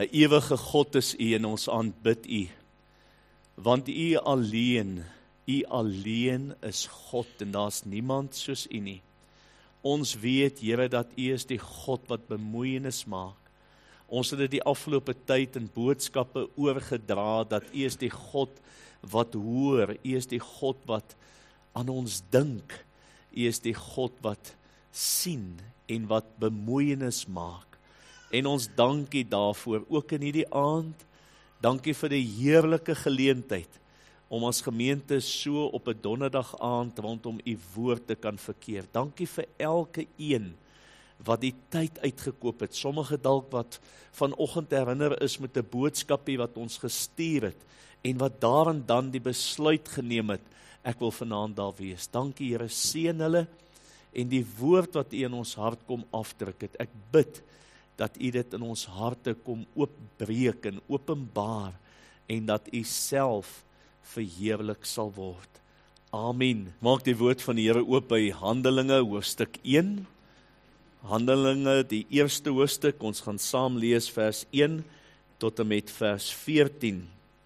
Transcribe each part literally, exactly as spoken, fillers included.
'n ewige God is U en ons aanbid U, want U alleen, U alleen is God en daar's niemand soos U nie. Ons weet, Here, dat U is die God wat bemoeienis maak. Ons het dit die afgelope tyd in boodskappe oorgedra, dat U is die God wat hoor, U is die God wat aan ons dink, U is die God wat sien en wat bemoeienis maak. En ons dankie daarvoor, ook in hierdie aand, dankie vir die heerlike geleentheid, om as gemeente so op 'n donderdag aand rondom U woord te kan verkeer. Dankie vir elke een wat die tyd uitgekoop het, sommige dalk wat vanoggend herinner is met 'n boodskapie wat ons gestuur het, en wat daar en dan die besluit geneem het, ek wil vanaand daar wees. Dankie Here, seën hulle, en die woord wat U in ons hart kom afdruk het, ek bid, dat U dit in ons harte kom oopbreek en openbaar, en dat U self verheerlik sal word. Amen. Maak die woord van die Here oop by Handelinge, hoofstuk een. Handelinge, die eerste hoofstuk, ons gaan saam lees vers een tot en met vers veertien.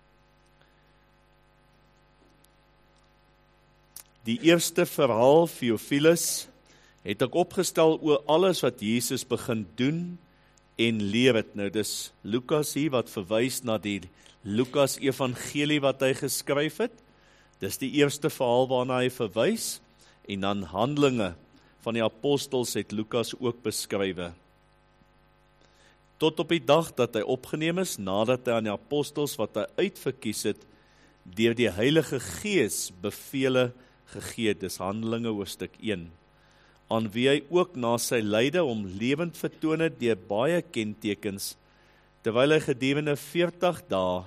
Die eerste verhaal, Theophilus, het ek opgestel oor alles wat Jesus begin doen en leer het. Nou, dis Lukas hier wat verwys na die Lukas evangelie wat hy geskryf het. Dis die eerste verhaal waarna hy verwys, en dan Handelinge van die apostels het Lukas ook beskrywe. Tot op die dag dat hy opgeneem is, nadat hy aan die apostels wat hy uitverkies het, deur die Heilige Gees bevele gegee, dis Handelinge hoofstuk een, aan wie hy ook na sy lyde om lewend vertoon het deur baie kentekens, terwyl hy gedurende veertig dae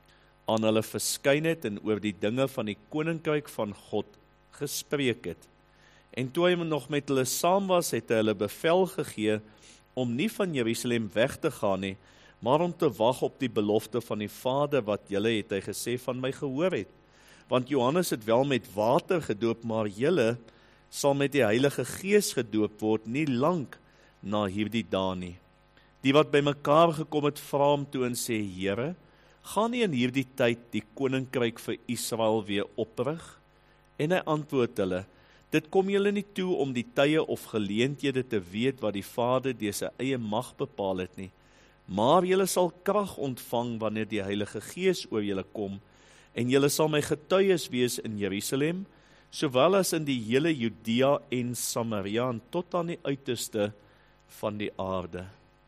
aan hulle verskyn het en oor die dinge van die koninkryk van God gespreek het. En toe hy nog met hulle saam was, het hy hulle bevel gegee om nie van Jerusalem weg te gaan nie, maar om te wag op die belofte van die Vader, wat julle, het hy gesê, van my gehoor het. Want Johannes het wel met water gedoop, maar julle sal met die Heilige Gees gedoop word, nie lank na hierdie dae nie. Die wat by mekaar gekom het, vra hom toe en sê, Here, gaan nie in hierdie tyd die koninkryk vir Israel weer oprig? En hy antwoord hulle, dit kom julle nie toe om die tye of geleenthede te weet wat die Vader deur sy eie mag bepaal het nie, maar julle sal krag ontvang wanneer die Heilige Gees oor julle kom, en julle sal my getuies wees in Jerusalem, sowel as in die hele Judea en Samaria, en tot aan die uiterste van die aarde.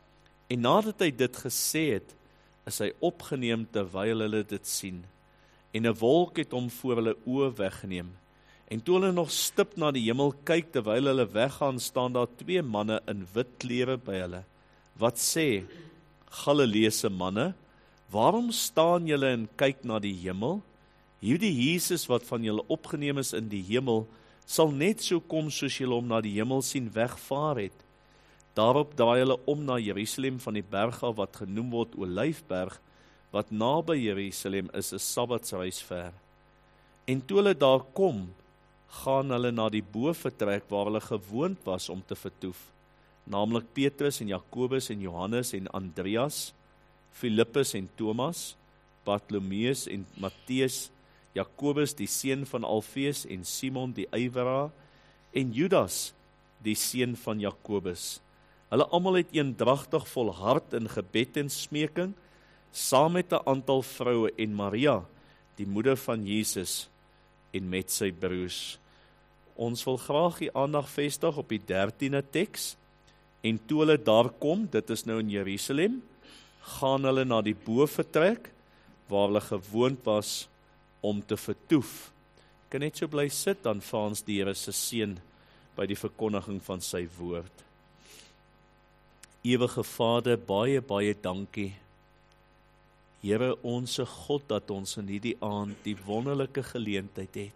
En nadat hy dit gesê het, is hy opgeneem terwyl hulle dit sien, en 'n wolk het hom voor hulle oë weggeneem. En toe hulle nog stip na die hemel kyk, terwyl hulle weggaan, staan daar twee manne in wit klere by hulle, wat sê, Galileese manne, waarom staan julle en kyk na die hemel? Hierdie Jesus wat van julle opgeneem is in die hemel, sal net so kom soos julle hom na die hemel sien wegvaar het. Daarop draai hulle om na Jerusalem van die berg af wat genoem word Olyfberg, wat naby Jerusalem is, 'n Sabbatsreis ver. En toe hulle daar kom, gaan hulle na die bovertrek waar hulle gewoond was om te vertoef, naamlik Petrus en Jakobus en Johannes en Andreas, Filippus en Thomas, Bartolomeus en Matteus, Jakobus die seun van Alfeus en Simon die ywerraar en Judas die seun van Jakobus. Hulle almal het eendragtig volhard in gebed en smeking, saam met 'n aantal vroue en Maria, die moeder van Jesus, en met sy broers. Ons wil graag die aandag vestig op die dertiende teks, en toe hulle daar kom, dit is nou in Jerusalem, gaan hulle na die bovertrek, waar hulle gewoond was om te vertoef. Ek kan net so bly sit, dan vra ons die Here se seën by die verkondiging van sy woord. Ewige Vader, baie, baie dankie. Here, onse God, dat ons in hierdie aand die wonderlike geleentheid het,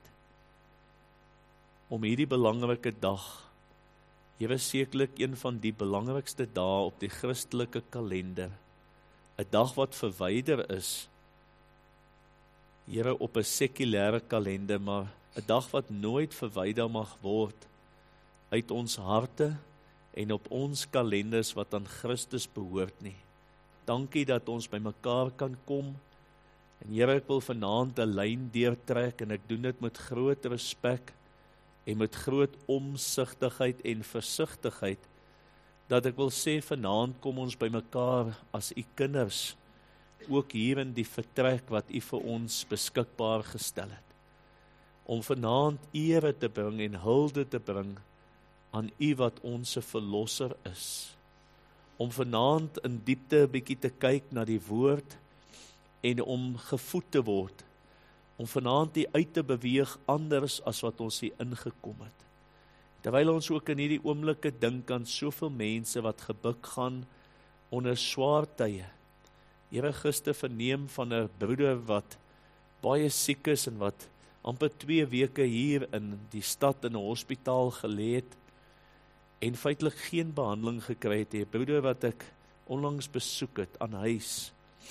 om hierdie belangrike dag, Here, sekerlik een van die belangrikste dae op die Christelike kalender, 'n dag wat verwyder is, Here, op 'n sekulêre kalender, maar 'n dag wat nooit verwyder mag word uit ons harte en op ons kalenders wat aan Christus behoort nie. dankie dat ons by mekaar kan kom. En Here, ek wil vanaand 'n lyn deurtrek en ek doen dit met groot respek en met groot omsigtigheid en versigtigheid, dat ek wil sê vanaand kom ons by mekaar as u kinders, ook hier in die vertrek wat u vir ons beskikbaar gestel het, om vanaand ere te bring en hulde te bring aan u wat ons verlosser is, om vanaand in diepte 'n bietjie te kyk na die woord en om gevoed te word, om vanaand die uit te beweeg anders as wat ons hier ingekom het. Terwyl ons ook in hierdie oomblikke dink aan soveel mense wat gebuk gaan onder swaar tye. Here, gister verneem van 'n broeder wat baie siek is en wat amper twee weke hier in die stad in 'n hospitaal gelê het en feitelik geen behandeling gekry het. 'n Broeder wat ek onlangs besoek het aan huis.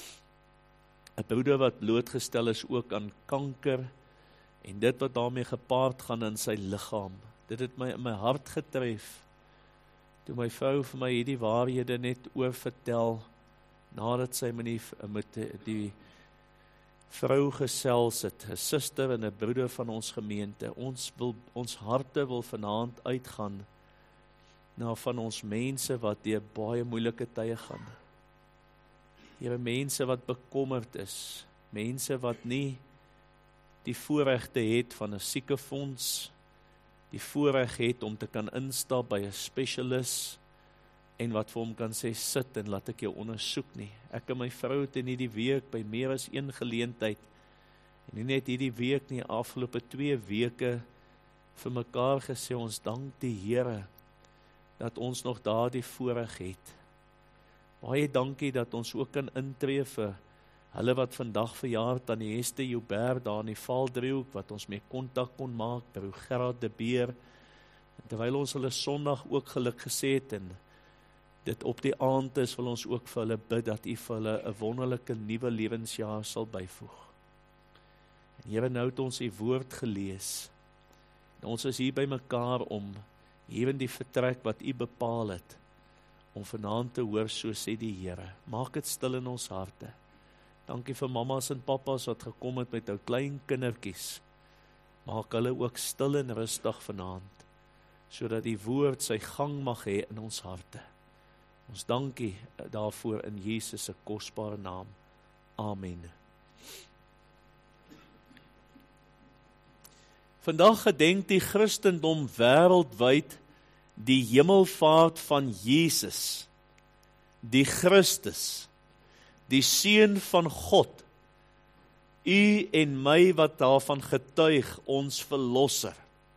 'n Broeder wat blootgestel is ook aan kanker en dit wat daarmee gepaard gaan in sy liggaam. Dit het my in my hart getref toe my vrou vir my hierdie waarhede net oor vertel nadat sy met die, met die vrou gesels het, 'n suster en 'n broeder van ons gemeente. Ons wil ons harte wil vanaand uitgaan na van ons mense wat deur baie moeilike tye gaan. Here, mense wat bekommerd is, mense wat nie die voorregte het van 'n siekefonds, die voorreg het om te kan instap by 'n spesialis en wat vir hom kan sê, sit en laat ek jou ondersoek nie. Ek en my vrou het in hierdie week by meer as een geleentheid, en nie net hierdie week nie, afgelope twee weke vir mekaar gesê, ons dank die Here dat ons nog daardie voorreg het. Baie dankie dat ons ook kan intree vir hulle wat vandag verjaar, Tannie Hester Joubert daar in die Valdriehoek, wat ons mee kontak kon maak, broer Gerard de Beer, en terwyl ons hulle Sondag ook geluk gesê het, en dit op die aand is, wil ons ook vir hulle bid, dat u vir hulle 'n wonderlike nuwe lewensjaar sal byvoeg. En Here, nou het ons u woord gelees, en ons is hier by mekaar om, hier in die vertrek wat u bepaal het, om vanaand te hoor, so sê die Here. Maak dit stil in ons harte. Dankie vir mamas en papas wat gekom het met ou klein kindertjies. Maak hulle ook stil en rustig vanaand, sodat die woord sy gang mag hê in ons harte. Ons dankie daarvoor in Jesus se kosbare naam. Amen. Vandag gedenk die Christendom wêreldwyd die hemelvaart van Jesus, die Christus, die Seun van God, u en my wat daarvan getuig, ons verlosser.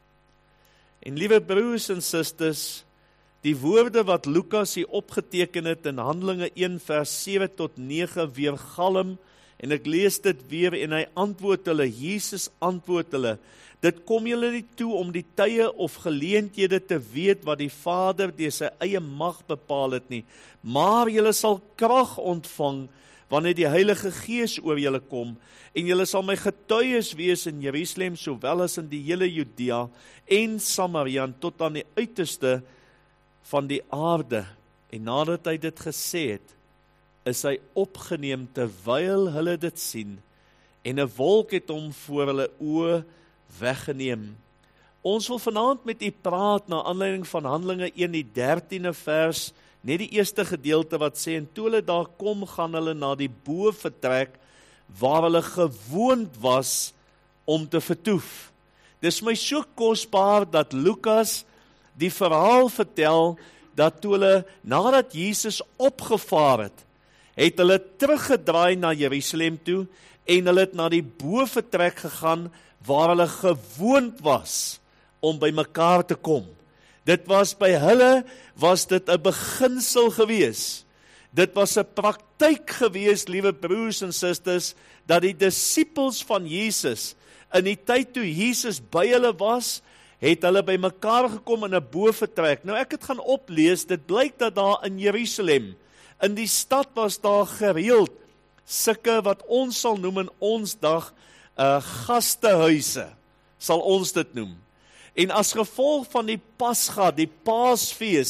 En liewe broers en susters, die woorde wat Lukas hier opgeteken het in Handelinge een vers sewe tot nege weergalm, en ek lees dit weer en hy antwoord hulle, Jesus antwoord hulle, dit kom julle nie toe om die tye of geleenthede te weet wat die Vader deur sy eie mag bepaal het nie, maar julle sal krag ontvang wanneer die Heilige Gees oor julle kom, en julle sal my getuies wees in Jerusalem, sowel as in die hele Judea en Samaria, tot aan die uiterste van die aarde. En nadat hy dit gesê het, is hy opgeneem terwyl hulle dit sien, en 'n wolk het hom voor hulle oë weggeneem. Ons wil vanaand met u praat na aanleiding van Handelinge een die dertiende vers, net die eerste gedeelte wat sê, en toe hulle daar kom, gaan hulle na die bo vertrek, waar hulle gewoond was om te vertoef. Dis my so kosbaar dat Lukas die verhaal vertel, dat toe hulle, nadat Jesus opgevaar het, het hulle teruggedraai na Jerusalem toe, en hulle het na die bo vertrek gegaan, waar hulle gewoond was om by mekaar te kom. Dit was by hulle, was dit 'n beginsel gewees. Dit was 'n praktyk gewees, liewe broers en susters, dat die disippels van Jesus, in die tyd toe Jesus by hulle was, het hulle by mekaar gekom in 'n bovertrek. Nou ek het gaan oplees, dit blyk dat daar in Jerusalem, in die stad was daar gereeld, sulke wat ons sal noem in ons dag, uh, gastehuise, sal ons dit noem. En as gevolg van die Pasga, die Paasfees,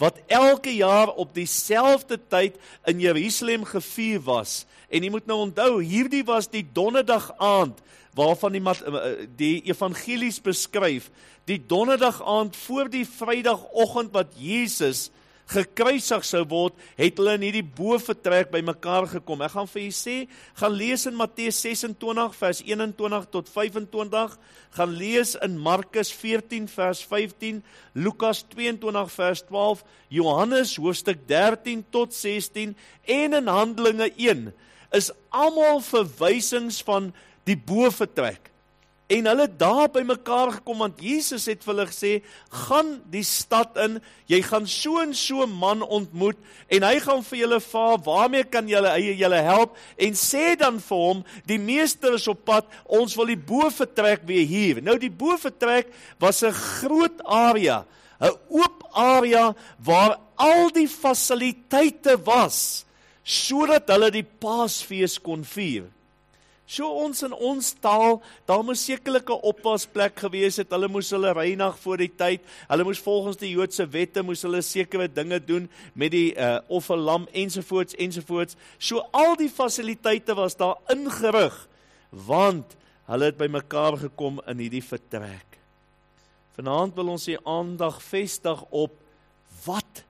wat elke jaar op dieselfde tyd in Jerusalem gevier was. En jy moet nou onthou, hierdie was die donderdag aand, waarvan die, die evangelies beskryf, die donderdag aand voor die vrydagoggend wat Jesus gekruisig sou word, het hulle in hierdie bovertrek by mekaar gekom. Ek gaan vir julle sê, gaan lees in Matteus ses en twintig vers een en twintig tot vyf en twintig, gaan lees in Markus veertien vers vyftien, Lukas twee en twintig vers twaalf, Johannes hoofstuk dertien tot sestien, en in Handelinge een, is almal verwysings van die bovertrek. En hulle daar by mekaar gekom, want Jesus het vir hulle gesê, gaan die stad in, jy gaan so en so man ontmoet, en hy gaan vir julle vra, waarmee kan julle, hy julle help, en sê dan vir hom, die meester is op pad, ons wil die bovertrek weer hier. Nou die bovertrek was 'n groot area, 'n oop area, waar al die fasiliteite was, sodat hulle die Paasfees kon vier. So ons in ons taal, daar moes sekerlik 'n opwasplek gewees het, hulle moes hulle reinig voor die tyd, hulle moes volgens die Joodse wette, moes hulle sekere dinge doen, met die uh, offerlam, ensovoorts, ensovoorts. So al die fasiliteite was daar ingerig, want hulle het by mekaar gekom in hierdie vertrek. Vanaand wil ons die aandag vestig op, wat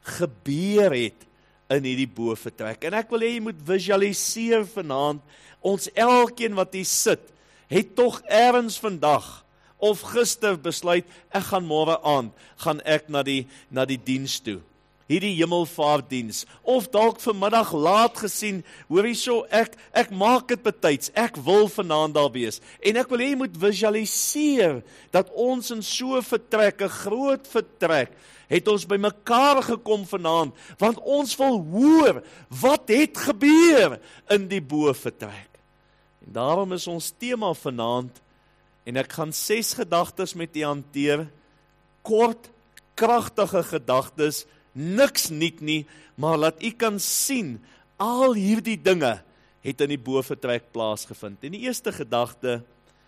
gebeur het in hierdie bovertrek. En ek wil hê jy moet visualiseer vanaand, ons elkeen wat hier sit, het tog ergens vandag, of gister besluit, ek gaan môre aand, gaan ek na die, na die diens toe. Hierdie hemelvaartdiens, of dalk vanmiddag laat gesien, hoor hierso, ek, ek maak dit betyds, ek wil vanaand daar wees. En ek wil hê jy moet visualiseer, dat ons in so 'n vertrek, 'n groot vertrek, het ons by mekaar gekom vanaand, want ons wil hoor, wat het gebeur in die bovertrek. En daarom is ons tema vanaand, en ek gaan ses gedagtes met u hanteer, kort, kragtige gedagtes, niks niet nie, maar laat u kan sien, al hierdie dinge het in die bovertrek plaasgevind. En die eerste gedagte,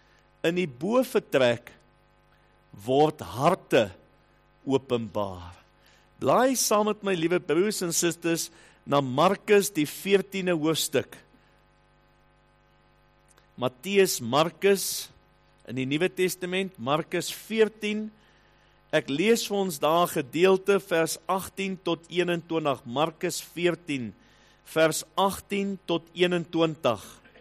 in die bovertrek word harte openbaar. Blaai saam met my liewe broers en susters na Markus die veertiende hoofstuk. Matteus, Markus in die Nuwe Testament, Markus veertien. Ek lees vir ons daar gedeelte vers agttien tot eenentwintig. Markus veertien vers agttien tot eenentwintig.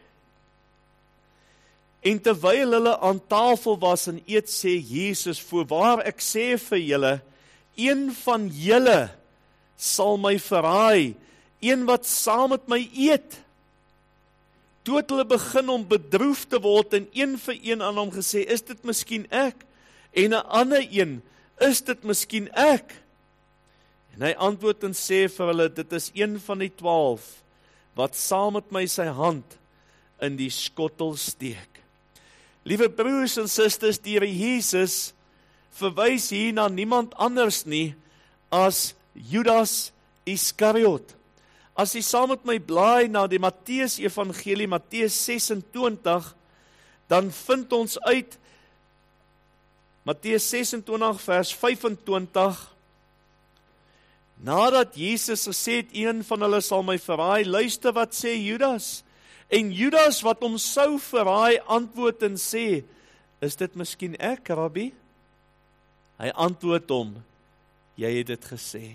En terwyl hulle aan tafel was en eet, sê Jesus, voorwaar ek sê vir julle, een van julle sal my verraai, een wat saam met my eet. Toe het hulle begin om bedroef te word, en een vir een aan hom gesê, is dit miskien ek? En 'n ander een, is dit miskien ek? En hy antwoord en sê vir hulle, dit is een van die twaalf, wat saam met my sy hand in die skottel steek. Liewe broers en susters, die Here Jesus verwys hier na niemand anders nie as Judas Iskariot. As jy saam met my blaai na die Matteus Evangelie, Matteus ses en twintig, dan vind ons uit, Matteus ses en twintig vers vyf en twintig, nadat Jesus gesê het, een van hulle sal my verraai, luister wat sê Judas. En Judas wat hom sou verraai, antwoord en sê, is dit miskien ek, Rabbi? Hy antwoord hom, jy het dit gesê.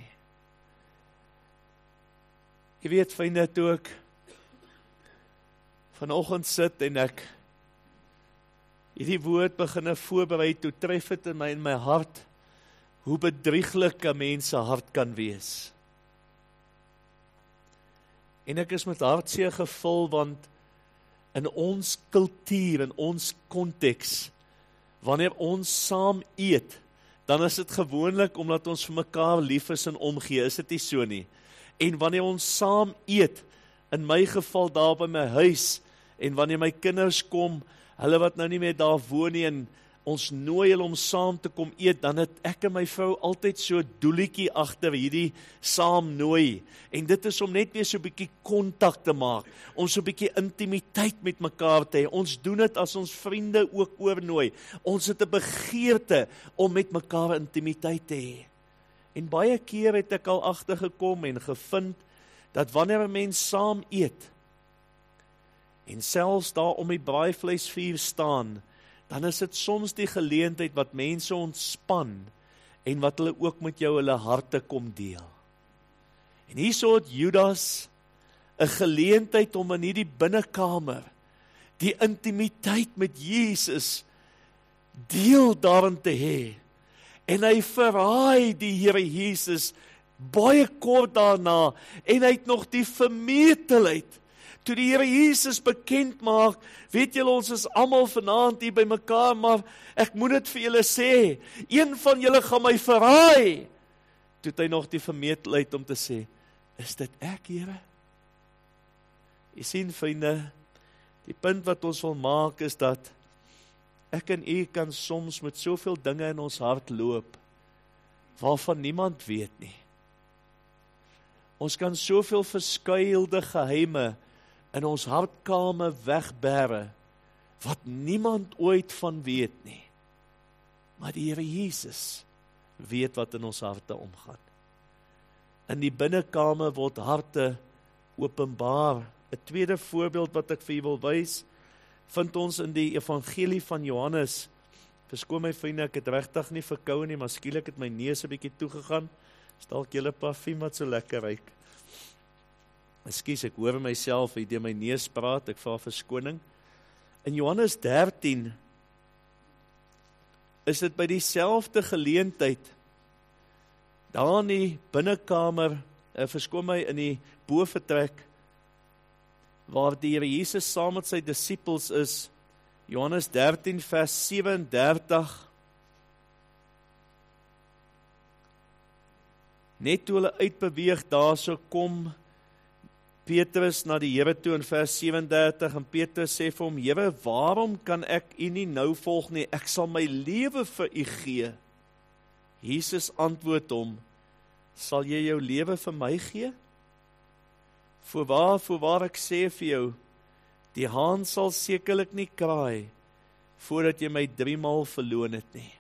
Jy weet, vriende, toe ek vanoggend sit en ek hierdie woord beginne voorberei, toe tref het in my in my hart, hoe bedrieglik 'n mens se hart kan wees. En ek is met hartseer gevul, want in ons kultuur, in ons konteks, wanneer ons saam eet, dan is dit gewoonlik omdat ons vir mekaar lief is en omgee, is dit nie so nie? En wanneer ons saam eet, in my geval daar by my huis, en wanneer my kinders kom, hulle wat nou nie meer daar woon nie, en ons nooi hulle om saam te kom eet, dan het ek en my vrou altyd so doelietjie agter hierdie saam nooi. En dit is om net weer so 'n bietjie kontak te maak, om so 'n bietjie intimiteit met mekaar te hê. Ons doen dit as ons vriende ook oornooi. Ons het 'n begeerte om met mekaar intimiteit te hê. En baie keer het ek al agtergekom en gevind, dat wanneer 'n mens saam eet, en selfs daar om die braaivleisvuur staan, dan is dit soms die geleentheid wat mense ontspan, en wat hulle ook met jou hulle harte kom deel. En hierso het Judas 'n geleentheid om in hierdie binnekamer, die intimiteit met Jesus, deel daarin te hê. En hy verraai die Here Jesus baie kort daarna, en hy het nog die vermetelheid, toe die Here Jesus bekend maak, weet julle, ons is almal vanaand hier by mekaar, maar ek moet dit vir julle sê, een van julle gaan my verraai. Toe het hy nog die vermetelheid om te sê, is dit ek, Here? Jy sien, vriende, die punt wat ons wil maak is dat ek en u kan soms met soveel dinge in ons hart loop, waarvan niemand weet nie. Ons kan soveel verskuilde geheime in ons hartkame wegberre, wat niemand ooit van weet nie. Maar die Here Jesus weet wat in ons harte omgaan. In die binnekame word harte openbaar. 'n Tweede voorbeeld wat ek vir u wil wys, vind ons in die evangelie van Johannes. Verskoon my vriende, ek het regtig nie verkoue nie, maar skielik het my neus 'n bietjie toegegaan. Is dalk julle parfuum wat so lekker ruik. Ekskuus, ek hoor myself hier deur my neus praat, ek vra verskoning. In Johannes dertien is dit by dieselfde geleentheid, daar in die binnekamer, uh, verskoon my, in die bovertrek, waar die Here Jesus saam met sy disippels is, Johannes dertien vers sewe en dertig, net toe hulle uitbeweeg, daar so kom Petrus na die Here toe in vers sewendertig, en Petrus sê vir hom, Here, waarom kan ek u nie nou volg nie? Ek sal my lewe vir u gee. Jesus antwoord hom, sal jy jou lewe vir my gee? Voorwaar, voorwaar ek sê vir jou, die haan sal sekerlik nie kraai, voordat jy my driemaal verloon het nie.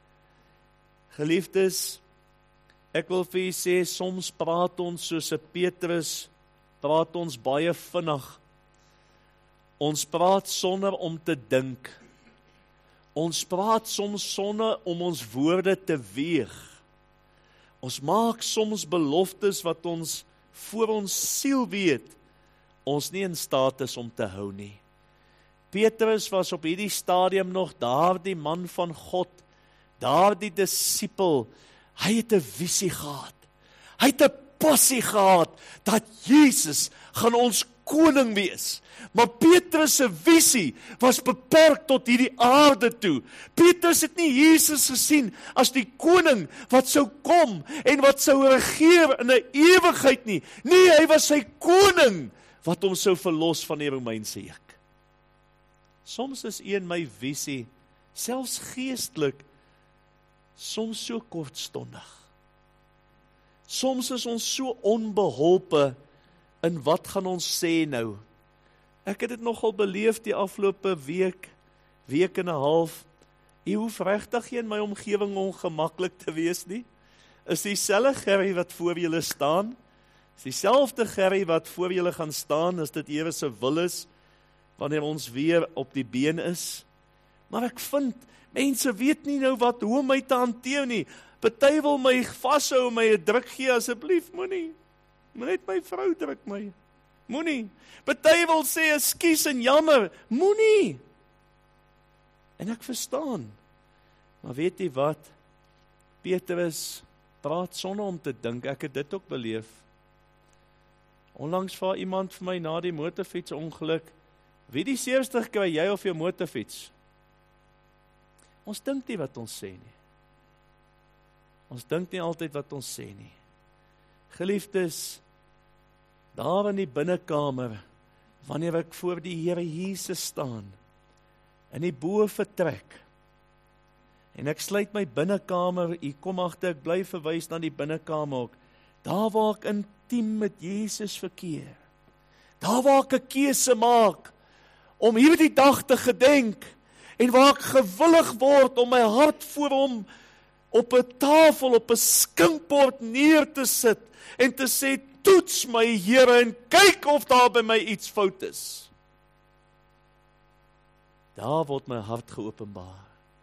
Geliefdes, ek wil vir u sê, soms praat ons soos 'n Petrus, praat ons baie vinnig. Ons praat sonder om te dink. Ons praat soms sonder om ons woorde te weeg. Ons maak soms beloftes wat ons voor ons siel weet, ons nie in staat is om te hou nie. Petrus was op hierdie stadium nog daardie man van God, daardie disipel. Hy het 'n visie gehad. Hy het 'n passie gehad, dat Jesus gaan ons koning wees. Maar Petrus se visie was beperk tot hierdie aarde toe. Petrus het nie Jesus gesien as die koning wat sou kom en wat sou regeer in 'n ewigheid nie. Nee, hy was sy koning wat hom sou verlos van die Romeinse juk. Soms is een my visie, selfs geestelik, soms so kortstondig. Soms is ons so onbeholpe in wat gaan ons sê nou. Ek het dit nogal beleef die afgelope week, week en 'n half. Jy hoef regtig nie in my omgewing ongemaklik te wees nie. Is dieselfde Gerry wat voor julle staan, is dieselfde Gerry wat voor julle gaan staan, as dit Here se wil is, wanneer ons weer op die been is. Maar ek vind, mense weet nie nou wat, hoe om my te hanteer nie. Party wil my vashou, my 'n druk gee, asseblief, moenie. Net my vrou druk my. Moenie. Party wil sê ekskuus en jammer, moenie. En ek verstaan. Maar weet jy wat? Petrus praat sonder om te dink, ek het dit ook beleef. Onlangs vra iemand vir my na die motorfiets ongeluk, wie die seerste gekry, jy of jou motorfiets? Ons dink nie wat ons sê nie. Ons dink nie altyd wat ons sê nie. Geliefdes, daar in die binnekamer, wanneer ek voor die Here Jesus staan, in die bo vertrek, en ek sluit my binnekamer, u kom agter, ek bly verwys na die binnekamer ook, daar waar ek intiem met Jesus verkeer, daar waar ek 'n keuse maak, om hierdie dag te gedenk, en waar ek gewillig word om my hart voor hom op 'n tafel, op 'n skinkbord neer te sit en te sê, toets my Here en kyk of daar by my iets fout is. Daar word my hart geopenbaar.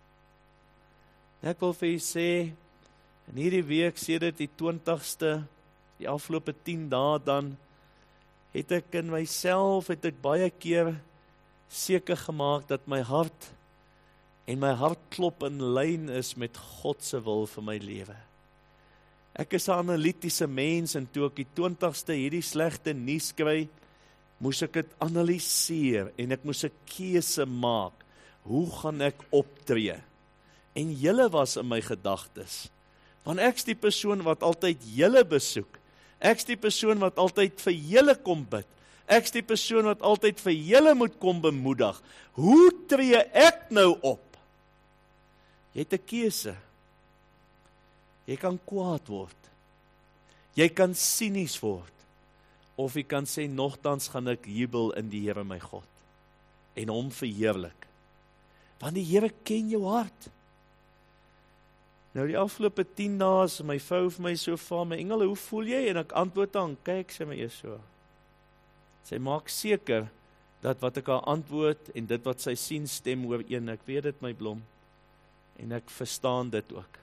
Ek wil vir u sê, in hierdie week, sedert die twintigste, die afgelope tien dae dan, het ek in myself, het ek baie keer seker gemaak dat my hart en my hartklop in lyn is met God se wil vir my lewe. Ek is 'n analitiese mens en toe ek die twintigste hierdie slegte nuus kry, moes ek dit analiseer en ek moes 'n keuse maak. Hoe gaan ek optree? En julle was in my gedagtes. Want ek's die persoon wat altyd julle besoek. Ek's die persoon wat altyd vir julle kom bid. Ek's die persoon wat altyd vir julle moet kom bemoedig. Hoe tree ek nou op? Jy het 'n keuse. Jy kan kwaad word. Jy kan sinies word. Of jy kan sê, nogtans gaan ek jubel in die Here my God. En hom verheerlik. Want die Here ken jou hart. Nou die afgelope tien dae is my vrou vir my so van my engel, hoe voel jy? En ek antwoord aan, kyk sy my eers so. Sy maak seker dat wat ek haar antwoord en dit wat sy sien stem ooreen. Ek weet dit my blom. En ek verstaan dit ook.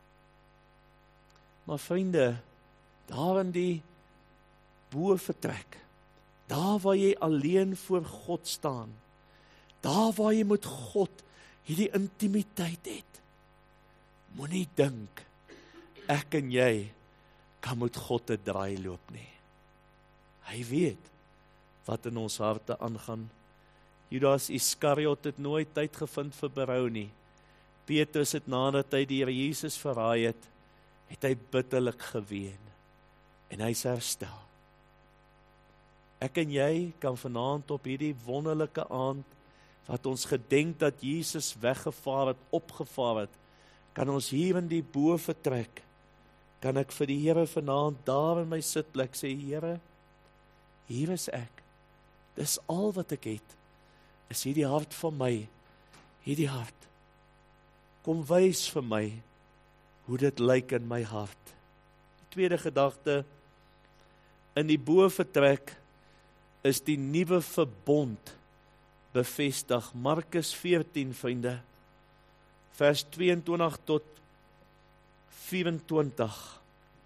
Maar vriende, daar in die boevertrek, daar waar jy alleen voor God staan, daar waar jy met God hierdie intimiteit het, moenie dink, ek en jy kan met God 'n draai loop nie. Hy weet wat in ons harte aangaan. Judas Iskariot het nooit tyd gevind vir berou nie. Petrus het nadat hy die Here Jesus verraai het, het hy bitterlik geween. En hy is herstel. Ek en jy kan vanaand op hierdie wonderlike aand, wat ons gedenk dat Jesus weggevaar het, opgevaar het, kan ons hier in die bo vertrek, kan ek vir die Here vanaand daar in my sitplek sê, Here, hier is ek. Dis al wat ek het, is hierdie hart van my, hierdie hart. Kom wys vir my, hoe dit lyk in my hart. Die tweede gedagte, in die bo vertrek, is die nuwe verbond bevestig. Markus veertien, vriende, vers tweeëntwintig tot vyf-en-twintig.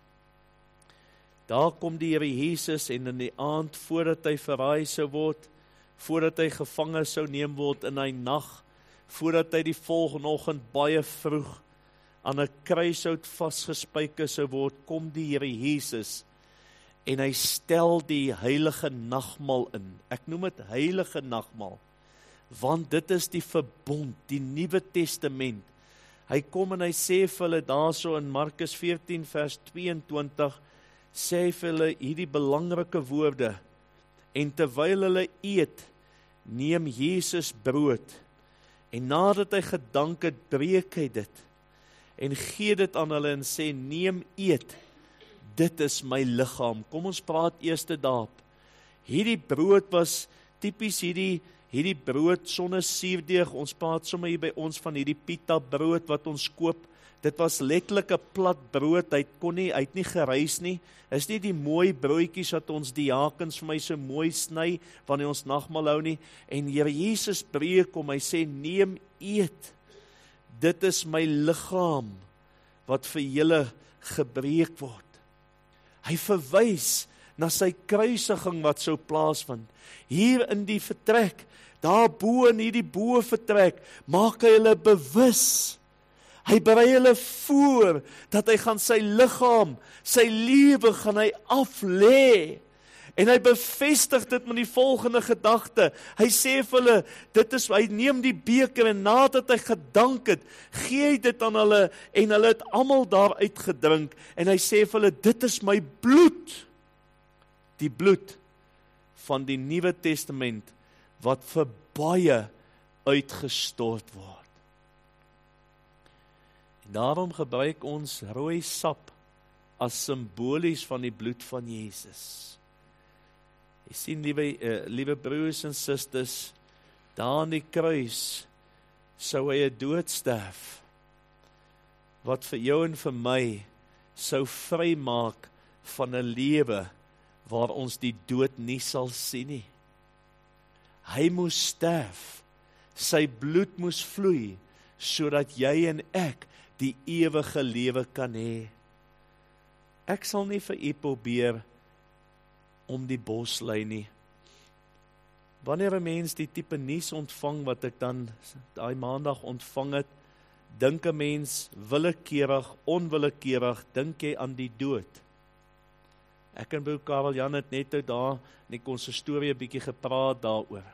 Daar kom die Here Jesus en in die aand, voordat hy verraai sou word, voordat hy gevange sou neem word in hy nag, voordat hy die volgende oggend baie vroeg aan 'n kruishout vasgespijker sou word, kom die Here Jesus en hy stel die heilige nagmaal in. Ek noem dit heilige nagmaal, want dit is die verbond, die Nuwe Testament. Hy kom en hy sê vir hulle daarso in Markus veertien vers tweeëntwintig, sê vir hulle hierdie belangrike woorde, en terwyl hulle eet, neem Jesus brood, en nadat hy gedank het, breek hy dit, en gee dit aan hulle en sê, neem eet, dit is my liggaam. Kom ons praat eerste daarop. Hierdie brood was typies hierdie, hierdie brood sonder suurdeeg, ons praat sommer hier by ons van hierdie pita brood wat ons koop, dit was letterlik 'n plat brood, hy kon nie, hy het nie gereis nie, is nie die mooi broodjies wat ons diakens vir my so mooi sny, wanneer ons nagmaal hou nie, en Here Jesus breek om, hy sê, neem eet, dit is my liggaam, wat vir julle gebreek word. Hy verwys na sy kruisiging wat sou plaasvind. Hier in die vertrek, daar bo in hierdie bo vertrek, maak hy hulle bewus. Hy berei hulle voor, dat hy gaan sy liggaam, sy lewe gaan hy aflê. En hy bevestig dit met die volgende gedagte. Hy sê vir hulle, dit is, hy neem die beker en nadat hy gedank het, gee hy dit aan hulle en hulle het almal daar uitgedrink. En hy sê vir hulle, dit is my bloed. Die bloed van die Nuwe Testament wat vir baie uitgestort word. En daarom gebruik ons rooi sap as simbolies van die bloed van Jesus. Jy sien, liewe, uh, liewe broers en susters, daar aan die kruis sou hy 'n dood sterf. wat vir jou en vir my sou vrymaak van 'n lewe waar ons die dood nie sal sien nie. Hy moes sterf, sy bloed moes vloei, sodat jy en ek die ewige lewe kan hê. Ek sal nie vir u probeer om die bos lei nie. Wanneer 'n mens die tipe nuus ontvang wat ek dan daai maandag ontvang het, dink 'n mens willekeurig, onwillekeurig, dink jy aan die dood. Ek en broer Karel Jan het net uit daar in die konsistorie 'n bietjie gepraat daaroor.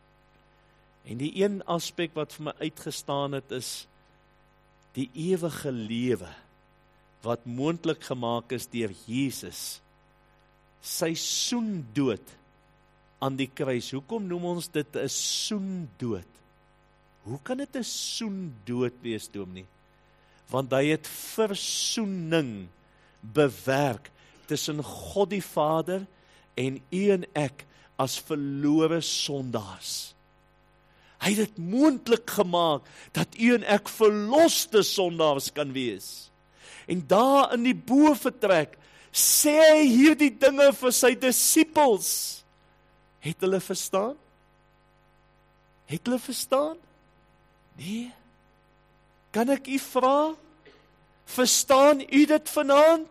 En die een aspek wat vir my uitgestaan het is die ewige lewe wat moontlik gemaak is deur Jesus. Sy soendood aan die kruis. Hoekom noem ons dit 'n soendood? Hoe kan dit 'n soendood wees, dominee? Want hy het versoening bewerk tussen God die Vader en u en ek as verlore sondaars. Hy het dit moontlik gemaak dat u en ek verloste sondaars kan wees. En daar in die boevertrek sê hy hierdie dinge vir sy disippels. Het hulle verstaan? Het hulle verstaan? Nee. Kan ek u vra? Verstaan u dit vanaand?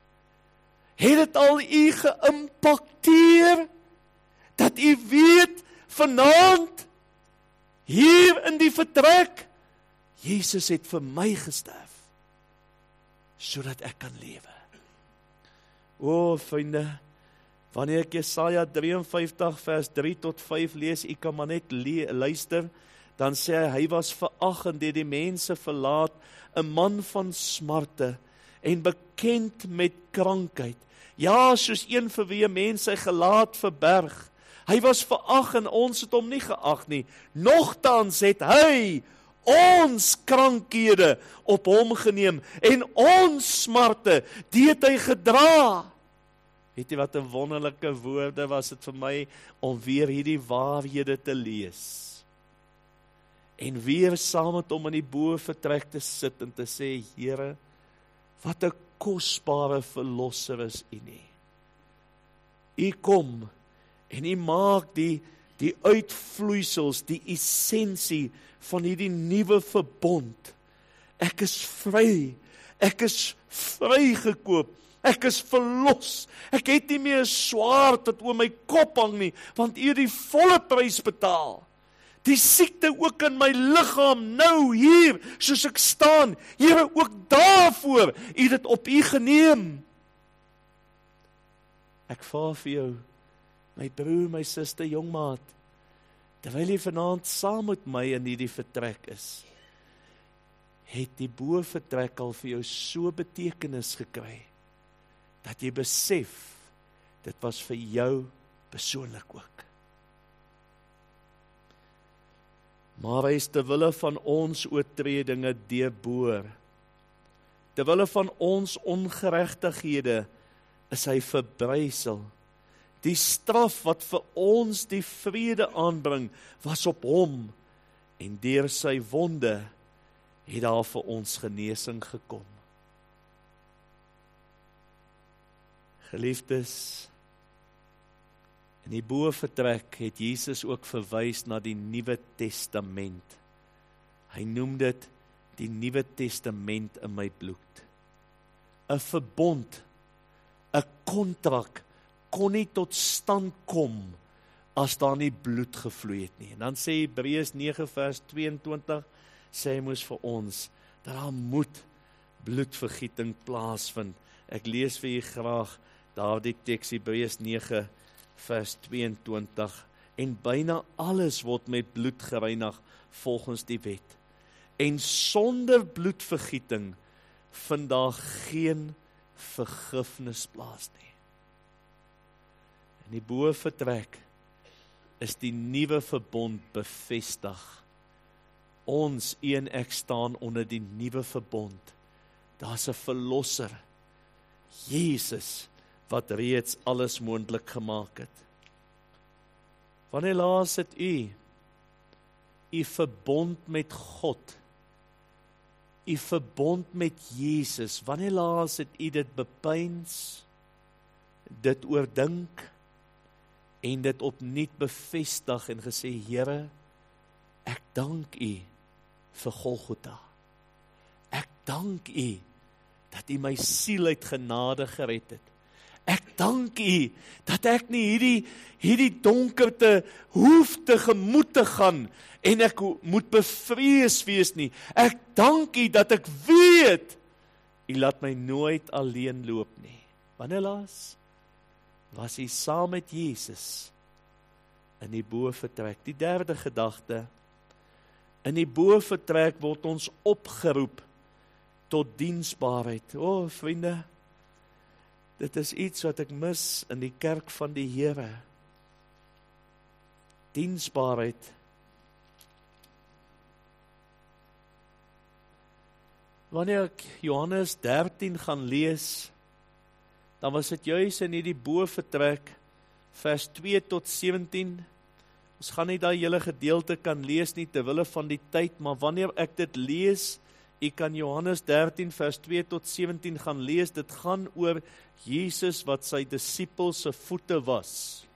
Het dit al u geïmpakteer? Dat u weet vanaand, hier in die vertrek, Jesus het vir my gesterf, sodat ek kan lewe. O, vriende, wanneer ek Jesaja drie en vyftig vers drie tot vyf lees, ek kan maar net le- luister, dan sê hy, hy was verag en deur die mense verlaat, 'n man van smarte en bekend met krankheid. Ja, soos een vir wie 'n mens sy gelaat verberg. Hy was verag en ons het hom nie geag nie. Nogtans het hy ons krankhede op hom geneem en ons smarte, die het hy gedra. Weet jy wat 'n wonderlike woorde was dit vir my om weer hierdie waarhede te lees. En weer saam met hom in die boevertrek te sit en te sê, Here, wat 'n kosbare verlosser is u nie. U kom en u maak die, die uitvloeisels, die essensie van hierdie nuwe verbond. Ek is vry, ek is vrygekoop, ek is verlos, ek het nie meer 'n swaard wat oor my kop hang nie, want u het die volle prys betaal. Die siekte ook in my liggaam, nou hier, soos ek staan, Here, ook daarvoor, u het dit op u geneem. Ek vra vir jou, my broer, my suster, jongmaat, terwyl jy vanaand saam met my in hierdie vertrek is, het die boevertrek al vir jou so betekenis gekry, dat jy besef, dit was vir jou persoonlik ook. Maar hy is ter wille van ons oortredinge deurboor. Ter wille van ons ongeregtighede is hy verbrysel. Die straf wat vir ons die vrede aanbring, was op hom, en deur sy wonde het daar vir ons genesing gekom. Geliefdes, in die boevertrek het Jesus ook verwys na die Nuwe Testament. Hy noem dit die Nuwe Testament in my bloed. 'n Verbond, 'n kontrak kon nie tot stand kom as daar nie bloed gevloei het nie. En dan sê Hebreërs nege vers twee en twintig, sê hy moes vir ons, dat daar moet bloedvergieting plaasvind. Ek lees vir julle graag daardie teks, Hebreërs nege vers twee en twintig, en byna alles word met bloed gereinig volgens die wet. En sonder bloedvergieting vind daar geen vergifnis plaas nie. In die boevertrek is die nuwe verbond bevestig. Ons, u en ek, staan onder die nuwe verbond. Daar's 'n verlosser, Jesus, wat reeds alles moontlik gemaak het. Wanneer laas het u, u verbond met God, u verbond met Jesus, wanneer laas het u dit bepeins, dit oordink, en dit opnuut bevestig en gesê, Here, ek dank u vir Golgotha. Ek dank u dat u my siel uit genade gered het. Ek dank u dat ek nie hierdie, hierdie donkerte hoef te gemoed te gaan en ek moet bevrees wees nie. Ek dank u dat ek weet, u laat my nooit alleen loop nie. Wanneer laas was u saam met Jesus in die bovertrek? Die derde gedagte, in die bovertrek word ons opgeroep tot diensbaarheid. O, vriende, dit is iets wat ek mis in die kerk van die Here. Diensbaarheid. Wanneer ek Johannes dertien gaan lees, dan was dit juis in hierdie bovertrek, vers twee tot sewentien. Ons gaan nie daai hele gedeelte kan lees nie, terwille van die tyd, maar wanneer ek dit lees, u kan Johannes dertien vers twee tot sewentien gaan lees, dit gaan oor Jesus wat sy disippels se voete was.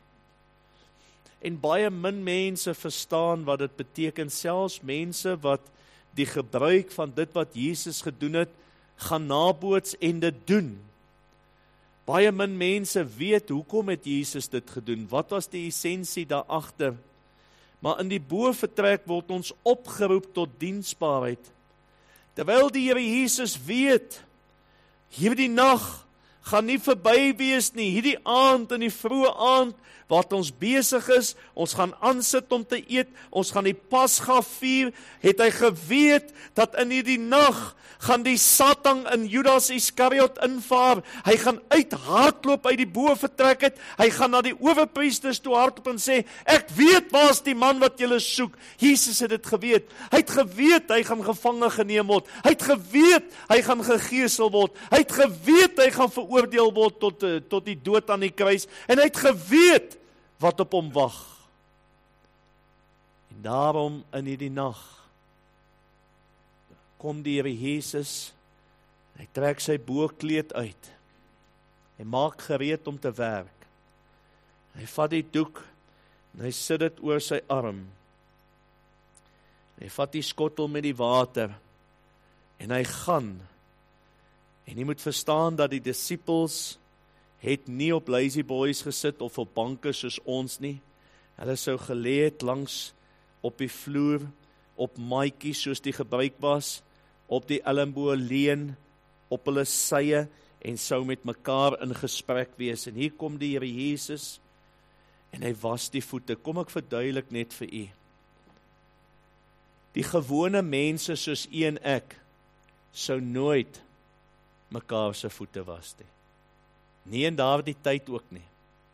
En baie min mense verstaan wat dit beteken, selfs mense wat die gebruik van dit wat Jesus gedoen het, gaan naboots en dit doen. Baie min mense weet, hoekom het Jesus dit gedoen? Wat was die essensie daarachter? Maar in die bovertrek word ons opgeroep tot diensbaarheid. Terwyl die Here Jesus weet, hierdie nag gaan nie verby wees nie, hierdie aand in die vroeë aand, wat ons besig is, ons gaan aansit om te eet, ons gaan die Pasga vier, het hy geweet, dat in hierdie nag, gaan die Satan in Judas Iskariot invaar, hy gaan uit hardloop uit die bovertrek het, hy gaan na die owerpriesters toe hardloop en sê, ek weet waar is die man wat julle soek. Jesus het dit geweet, hy het geweet, hy gaan gevange geneem word, hy het geweet, hy gaan gegeesel word, hy het geweet, hy gaan veroordeel word tot, tot die dood aan die kruis, en hy het geweet, wat op hom wag. En daarom in hierdie nag, kom die Here Jesus, hy trek sy boekleed uit, hy maak gereed om te werk, hy vat die doek, en hy sit dit oor sy arm, hy vat die skottel met die water, en hy gaan, en jy moet verstaan dat die disippels, het nie op lazy boys gesit, of op banke soos ons nie, hulle sou geleë het langs, op die vloer, op maatjies soos die gebruik was, op die elmboë leun, op hulle sye, en sou met mekaar in gesprek wees. En hier kom die Here Jesus, en hy was die voete. Kom ek verduidelik net vir u. Die gewone mense soos u en ek, sou nooit mekaar se voete was nie. Nie in daardie tyd ook nie.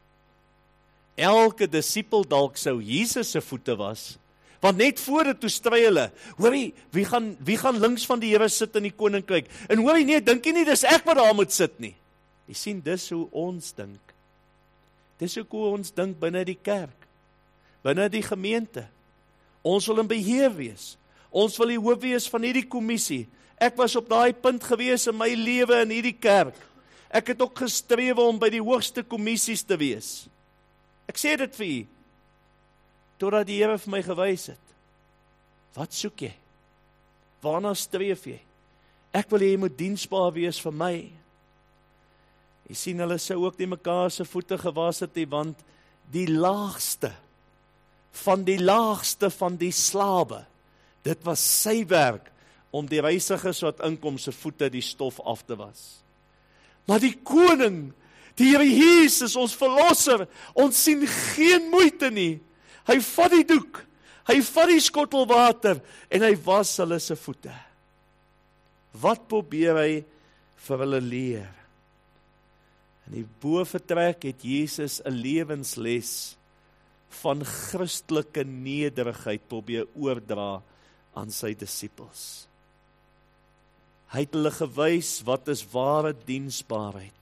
Elke disipel dalk sou Jesus se voete was, want net voor dit toe stry hulle, hoorie, wie gaan, wie gaan links van die Here sit in die koninkryk? En hoorie, nee, dink jy nie, dis ek wat daar moet sit nie. Jy sien, dis hoe ons dink. Dis ook hoe ons dink binne die kerk, binne die gemeente. Ons wil in beheer wees. Ons wil die hoof wees van hierdie kommissie. Ek was op daai punt gewees in my lewe in hierdie kerk. Ek het ook gestrewe om by die hoogste kommissies te wees. Ek sê dit vir u, totdat die Here vir my gewys het. Wat soek jy? Waarna streef jy? Ek wil jy moet diensbaar wees vir my. Jy sien, hulle sou ook nie mekaar se voete gewas het nie, want die laagste, van die laagste van die slawe, dit was sy werk, om die reisigers wat inkom se voete die stof af te was. Maar die koning, die Here Jesus, ons verlosser, ons sien geen moeite nie. Hy vat die doek, hy vat die skottel water, en hy was hulle se voete. Wat probeer hy vir hulle leer? In die bovertrek het Jesus 'n lewensles van Christelike nederigheid probeer oordra aan sy disippels. Hy het hulle gewys wat is ware diensbaarheid.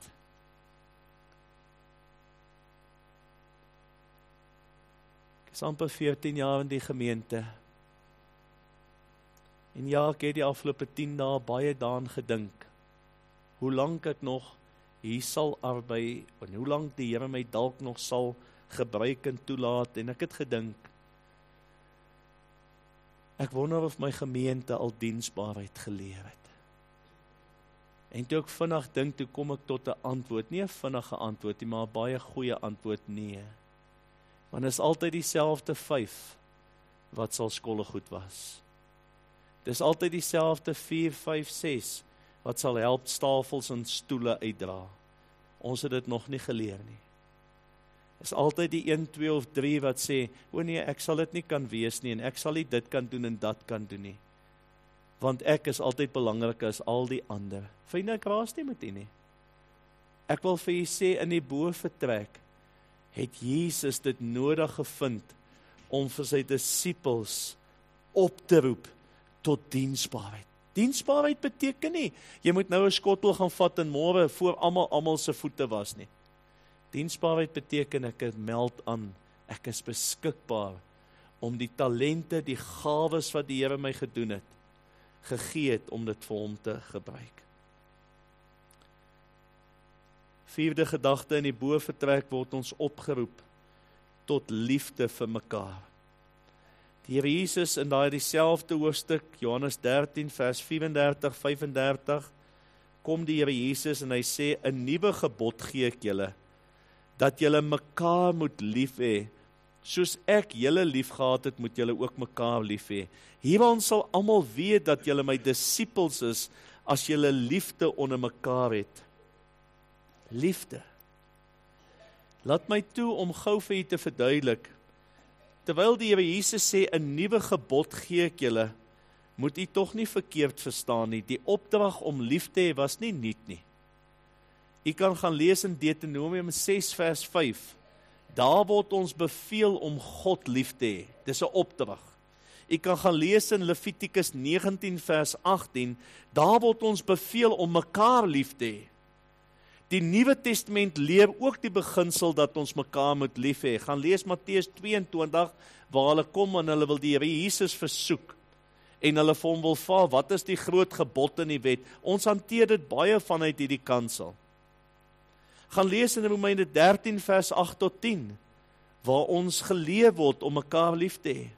Ek is amper veertien jaar in die gemeente. En ja, ek het die afgelope tien dae baie daaraan gedink, hoe lank ek nog hier sal arbei, en hoe lank die Here my dalk nog sal gebruik en toelaat, en ek het gedink, ek wonder of my gemeente al diensbaarheid geleer het. En toe ek vinnig dink, toe kom ek tot 'n antwoord, nie 'n vinnige antwoord nie, maar 'n baie goeie antwoord, nee. Want is altyd dieselfde vyf, wat sal skollegoed was. Dis altyd dieselfde vier, vyf, ses, wat sal help tafels en stoele uitdra. Ons het dit nog nie geleer nie. Is altyd die een, twee of drie wat sê, o nee, ek sal dit nie kan wees nie, en ek sal nie dit kan doen en dat kan doen nie. Want ek is altyd belangriker as al die ander. Vriende, ek raas nie met u nie. Ek wil vir u sê, in die bovertrek, het Jesus dit nodig gevind, om vir sy disippels op te roep, tot diensbaarheid. Diensbaarheid beteken nie, jy moet nou 'n skottel gaan vat en môre voor almal almal se voete was nie. Diensbaarheid beteken ek het meld aan, ek is beskikbaar om die talente, die gawes wat die Here my gedoen het, gegee het om dit vir hom te gebruik. Vierde gedagte in die bovertrek word ons opgeroep tot liefde vir mekaar. Die Here Jesus in daai dieselfde hoofstuk, Johannes dertien vers vyf en dertig, vyf en dertig, kom die Here Jesus en hy sê, 'n nuwe gebod gee ek julle, dat julle mekaar moet lief hê, soos ek julle lief gehad het, moet julle ook mekaar lief hê. Hieraan sal almal weet dat julle my disippels is, as julle liefde onder mekaar het. Liefde. Laat my toe om gou vir u te verduidelik, terwyl die Here Jesus sê, 'n nuwe gebod gee ek julle, moet u tog nie verkeerd verstaan nie. Die opdrag om lief te hê was nie nuut nie. U kan gaan lees in Deuteronomium ses vers vyf. Daar word ons beveel om God lief te hê. Dis 'n opdrag. U kan gaan lees in Levitikus negentien vers agttien. Daar word ons beveel om mekaar lief te hê. Die Nuwe Testament leer ook die beginsel dat ons mekaar moet lief hê. Gaan lees Matteus twee en twintig, waar hulle kom en hulle wil die Here Jesus versoek. En hulle vir hom wil vra, wat is die groot gebod in die wet? Ons hanteer dit baie vanuit hierdie kansel. Gaan lees in Romeine dertien vers agt tot tien, waar ons geleer word om mekaar lief te hê.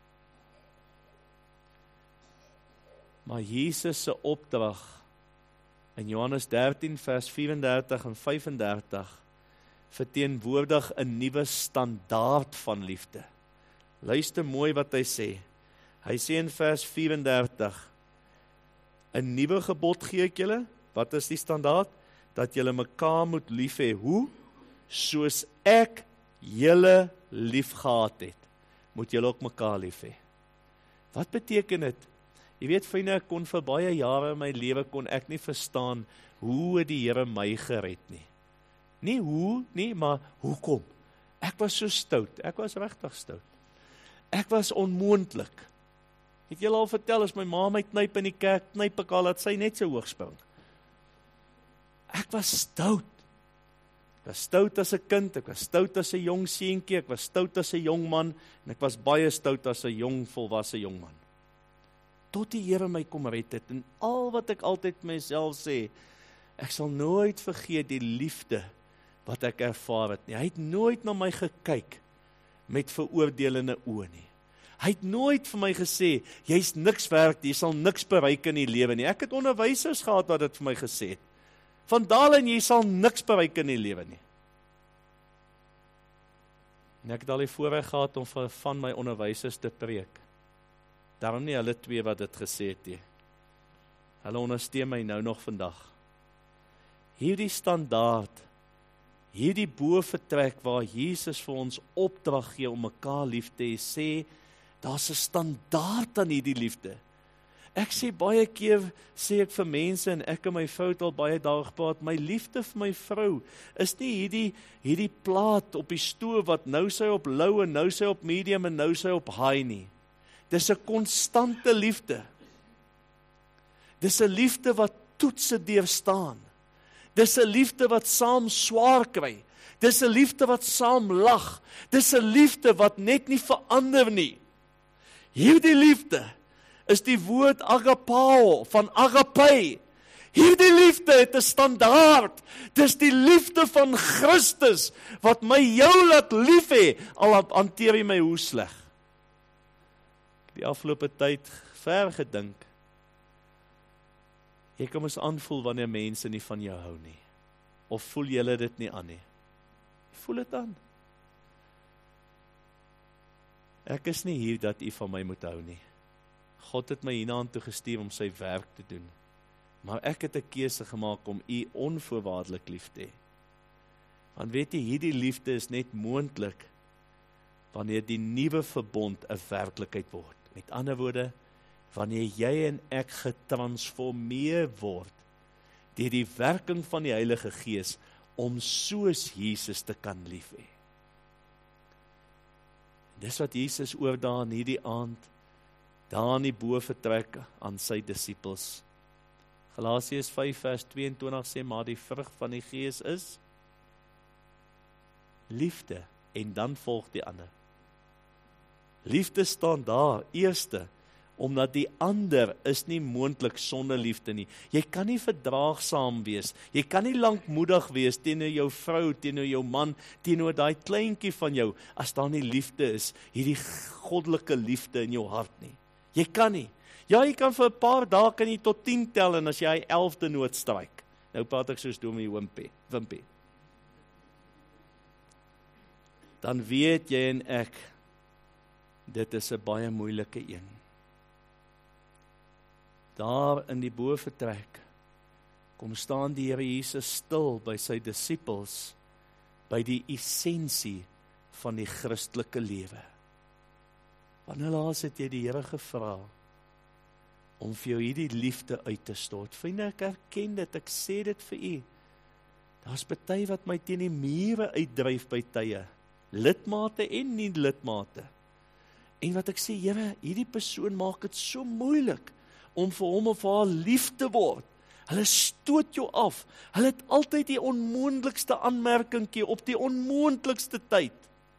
Maar Jesus se opdrag in Johannes dertien vers vyf-en-dertig en vyf-en-dertig verteenwoordig 'n nuwe standaard van liefde. Luister mooi wat hy sê. Hy sê in vers vyf-en-dertig, 'n nuwe gebod gee ek julle. Wat is die standaard? Dat julle mekaar moet lief hê. Hoe? Soos ek julle lief gehad het, moet julle ook mekaar lief hê. Wat beteken dit? Jy weet, vriende, ek kon vir baie jare in my lewe kon ek nie verstaan hoe het die Here my gered nie. Nie hoe nie, maar hoekom? Ek was so stout. Ek was regtig stout. Ek was onmoontlik. Het julle al vertel, as my ma my knyp in die kerk, knyp ek al dat sy net so hoog spring. Ek was stout. Ek was stout as 'n kind, ek was stout as 'n jong seentjie, ek was stout as 'n jong man, en ek was baie stout as 'n jong volwasse jong man. Tot die Here my kom red het, en al wat ek altyd myself sê, ek sal nooit vergeet die liefde wat ek ervaar het nie. Hy het nooit na my gekyk met veroordelende oë nie. Hy het nooit vir my gesê, jy's niks werd, jy sal niks bereik in die lewe nie. Ek het onderwysers gehad wat dit vir my gesê het. Van Dalen, jy sal niks bereik in die lewe nie. En ek het al die voorreg gehad om vir van my onderwysers te preek. Daarom nie hulle twee wat dit gesê het nie. Hulle ondersteun my nou nog vandag. Hierdie standaard, hierdie bovertrek waar Jesus vir ons opdrag gee om mekaar lief te hê, sê, daar's 'n standaard aan hierdie liefde. Ek sê baie keer, sê ek vir mense, en ek en my vrou het al baie dae gepraat, my liefde vir my vrou is nie hierdie, hierdie plaat op die stoof wat nou sy op low en nou sy op medium en nou sy op high nie. Dis 'n konstante liefde. Dis 'n liefde wat toetse deurstaan. Dis 'n liefde wat saam swaar kry. Dis 'n liefde wat saam lag. Dis 'n liefde wat net nie verander nie. Hierdie liefde is die woord agapao, van agape. Hierdie liefde het 'n standaard. Dis die liefde van Christus, wat my jou laat lief hê, al hanteer jy my hoe sleg. Die afgelope tyd ver gedink, jy kan mos aanvoel wanneer mense nie van jou hou nie. Of voel julle dit nie aan nie? Voel dit aan. Ek is nie hier dat u van my moet hou nie. God het my hiernaand toe gestuur om sy werk te doen. Maar ek het 'n keuse gemaak om u onvoorwaardelik lief te hê. Want weet jy, hierdie liefde is net moontlik wanneer die nuwe verbond 'n werklikheid word. Met ander woorde, wanneer jy en ek getransformeer word deur die werking van die Heilige Gees om soos Jesus te kan lief hê. Dis wat Jesus oordaag in hierdie aand, daar in die bo vertrek aan sy disippels. Galasiërs vyf vers tweeëntwintig sê, maar die vrug van die Gees is liefde, en dan volg die ander. Liefde staan daar, eerste, omdat die ander is nie moontlik sonder liefde nie. Jy kan nie verdraagsaam wees, jy kan nie lankmoedig wees teenoor jou vrou, teenoor jou man, teenoor daai kleintjie van jou, as daar nie liefde is, hierdie goddelike liefde in jou hart nie. Jy kan nie. Ja, jy kan vir 'n paar dae kan jy tot tien tel, en as jy hy elfde noot stryk, nou praat ek soos Dominee Wimpie, Wimpie. Dan weet jy en ek, dit is 'n baie moeilike een. Daar in die bo vertrek, kom staan die Here Jesus stil by sy disippels, by die essensie van die Christelike lewe. Wanneer laas het jy die Here gevra om vir jou hierdie liefde uit te stort? Vriende, ek erken dit, ek sê dit vir u. Daar's party wat my teen die mure uitdryf by tye, lidmate en nie lidmate. En wat ek sê, Here, hierdie persoon maak dit so moeilik om vir hom of haar lief te word. Hulle stoot jou af. Hulle het altyd die onmoontlikste aanmerkingkie op die onmoontlikste tyd.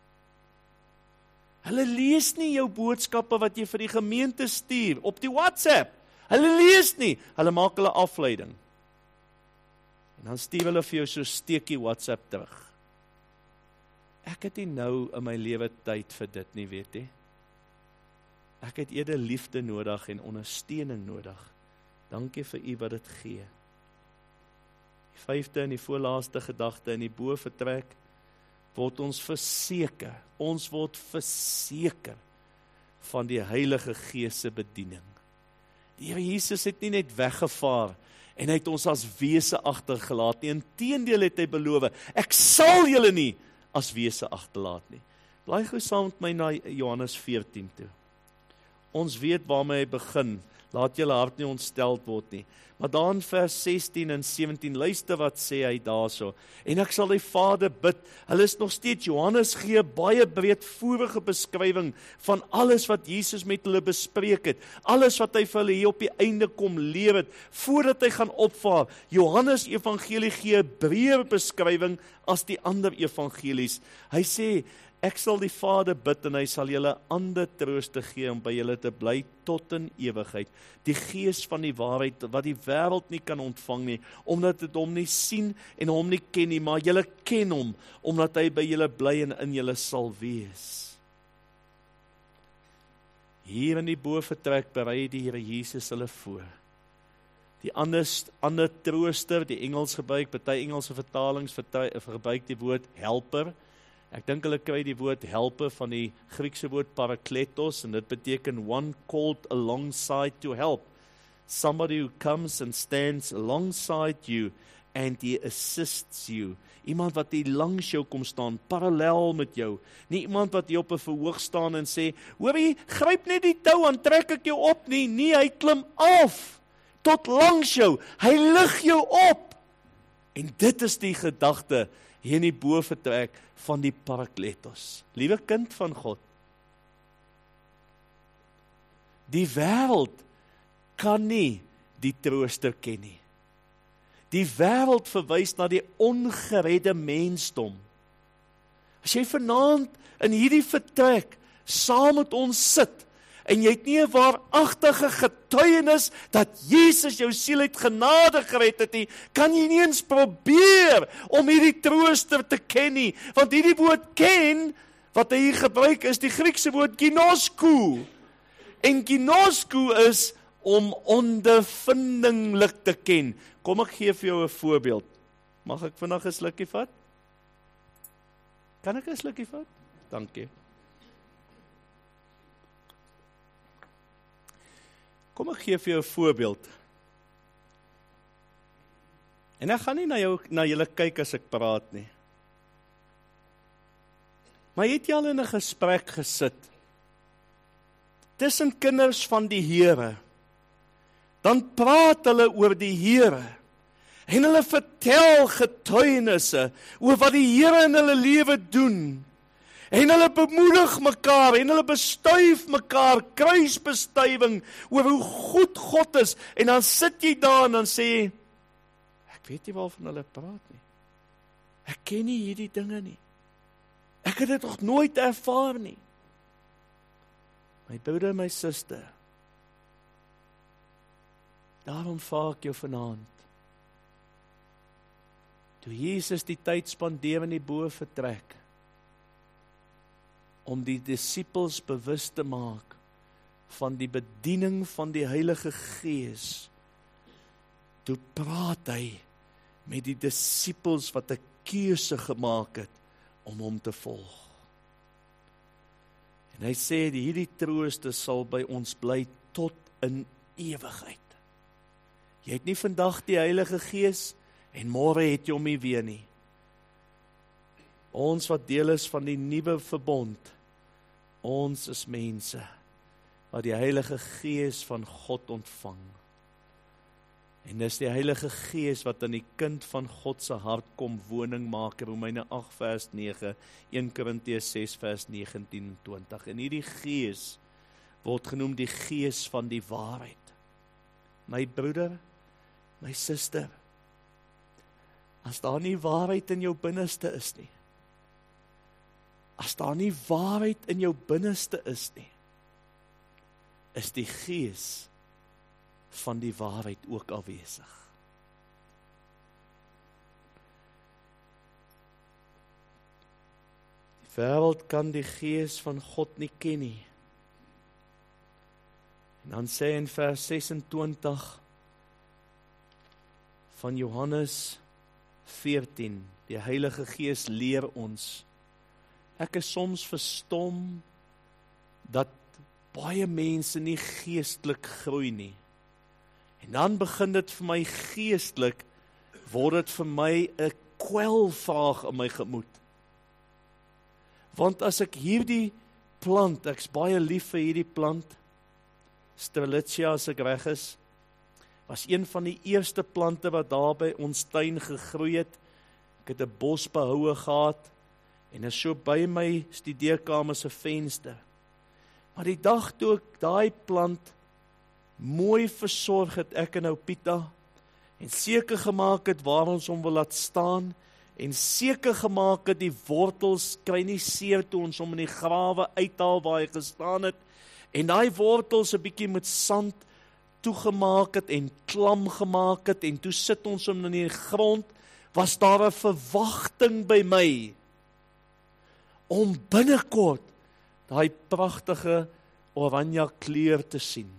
Hulle lees nie jou boodskappe wat jy vir die gemeente stuur op die WhatsApp. Hulle lees nie, hulle maak hulle afleiding. En dan stuur hulle vir jou so steekie WhatsApp terug. Ek het nie nou in my lewe tyd vir dit nie, weet jy. Ek het eerder liefde nodig en ondersteuning nodig. Dankie vir u wat dit gee. Die vyfde en die voorlaaste gedagte in die bo vertrek, word ons verseker, ons word verseker van die Heilige Gees se bediening. Die Here Jesus het nie net weggevaar en hy het ons as wese agtergelaat nie. Inteendeel het hy beloof, ek sal julle nie as wese agterlaat nie. Blaai gou saam met my na Johannes veertien toe. Ons weet waarmee hy begin, laat julle hart nie ontsteld word nie. Maar daar in vers sestien en sewentien, luister wat sê hy daarso. En ek sal die Vader bid, hulle is nog steeds, Johannes gee baie breedvoerige beskrywing van alles wat Jesus met hulle bespreek het, alles wat hy vir hulle hier op die einde kom leer het, voordat hy gaan opvaar. Johannes evangelie gee 'n breër beskrywing as die ander evangelies. Hy sê, ek sal die Vader bid en hy sal julle ander trooste gee om by julle te bly tot in ewigheid. Die Gees van die waarheid wat die wêreld nie kan ontvang nie, omdat dit hom nie sien en hom nie ken nie, maar julle ken hom, omdat hy by julle bly en in julle sal wees. Hier in die bo vertrek berei die Here Jesus hulle voor. Die ander, ander trooster, die Engels gebruik, party Engelse vertalings gebruik die woord helper. Ek dink hulle kry die woord helper van die Griekse woord parakletos, en dit beteken one called alongside to help. Somebody who comes and stands alongside you and he assists you. Iemand wat hier langs jou kom staan, parallel met jou. Nie iemand wat hier op 'n verhoog staan en sê, hoorie, gryp net die tou, dan trek ek jou op nie. Nee, hy klim af, tot langs jou. Hy lig jou op. En dit is die gedagte hier in die bo vertrek van die parakletos. Liewe kind van God, die wêreld kan nie die trooster ken nie. Die wêreld verwys na die ongeredde mensdom. As jy vanaand in hierdie vertrek saam met ons sit, en jy het nie 'n waaragtige getuienis dat Jesus jou siel uit genade gered het nie, kan jy nie eens probeer om hierdie trooster te ken nie, want hierdie woord ken, wat hy hier gebruik is die Griekse woord ginosko, en ginosko is om ondervindinglik te ken. Kom ek gee vir jou 'n voorbeeld. Mag ek vandag 'n slukkie vat? Kan ek 'n slukkie vat? Dankie. Kom ek gee vir jou 'n voorbeeld. En ek gaan nie na jou na julle kyk as ek praat nie. Maar het jy al in 'n gesprek gesit tussen kinders van die Here? Dan praat hulle oor die Here. En hulle vertel getuienisse oor wat die Here in hulle lewe doen. En hulle bemoedig mekaar en hulle bestuif mekaar, kruisbestuiving oor hoe goed God is. En dan sit jy daar en dan sê jy, ek weet nie waarvan hulle praat nie. Ek ken nie hierdie dinge nie. Ek het dit nog nooit ervaar nie. My broeder, my suster, daarom vra ek jou vanaand, toe Jesus die tyd spandeer in die bo vertrek, om die disippels bewus te maak van die bediening van die Heilige Gees, toe praat hy met die disippels wat 'n keuse gemaak het om hom te volg. En hy sê, hierdie trooste sal by ons bly tot in ewigheid. Jy het nie vandag die Heilige Gees, en môre het jy hom nie weer nie. Ons wat deel is van die nuwe verbond, ons is mense wat die Heilige Gees van God ontvang. En dis die Heilige Gees wat in die kind van God se hart kom woning maak, Romeine agt vers nege, een Korintiërs ses vers negentien en twintig. En hierdie Gees word genoem die Gees van die waarheid. My broeder, my suster, as daar nie waarheid in jou binneste is nie, as daar nie waarheid in jou binneste is nie, is die Gees van die waarheid ook afwesig. Die wêreld kan die Gees van God nie ken nie. En dan sê in vers sesentwintig van Johannes veertien, die Heilige Gees leer ons. Ek is soms verstom dat baie mense nie geestelik groei nie. En dan begin dit vir my geestelik, word dit vir my 'n kwelvraag in my gemoed. Want as ek hierdie plant, ek's baie lief vir hierdie plant, Strelitzia as ek reg is, was een van die eerste plante wat daar by ons tuin gegroei het. Ek het 'n bos behoue gehad, en is so by my studeerkamer se venster. Maar die dag toe ek daai plant mooi versorg het, ek en ou Pieter, en seker gemaak het waar ons hom wil laat staan, en seker gemaak het die wortels kry nie seer toe ons hom in die grawe uithaal waar hy gestaan het, en daai wortels 'n bietjie met sand toegemaak het en klam gemaak het, en toe sit ons hom in die grond, was daar 'n verwagting by my, om binnekort daai pragtige oranje kleur te sien.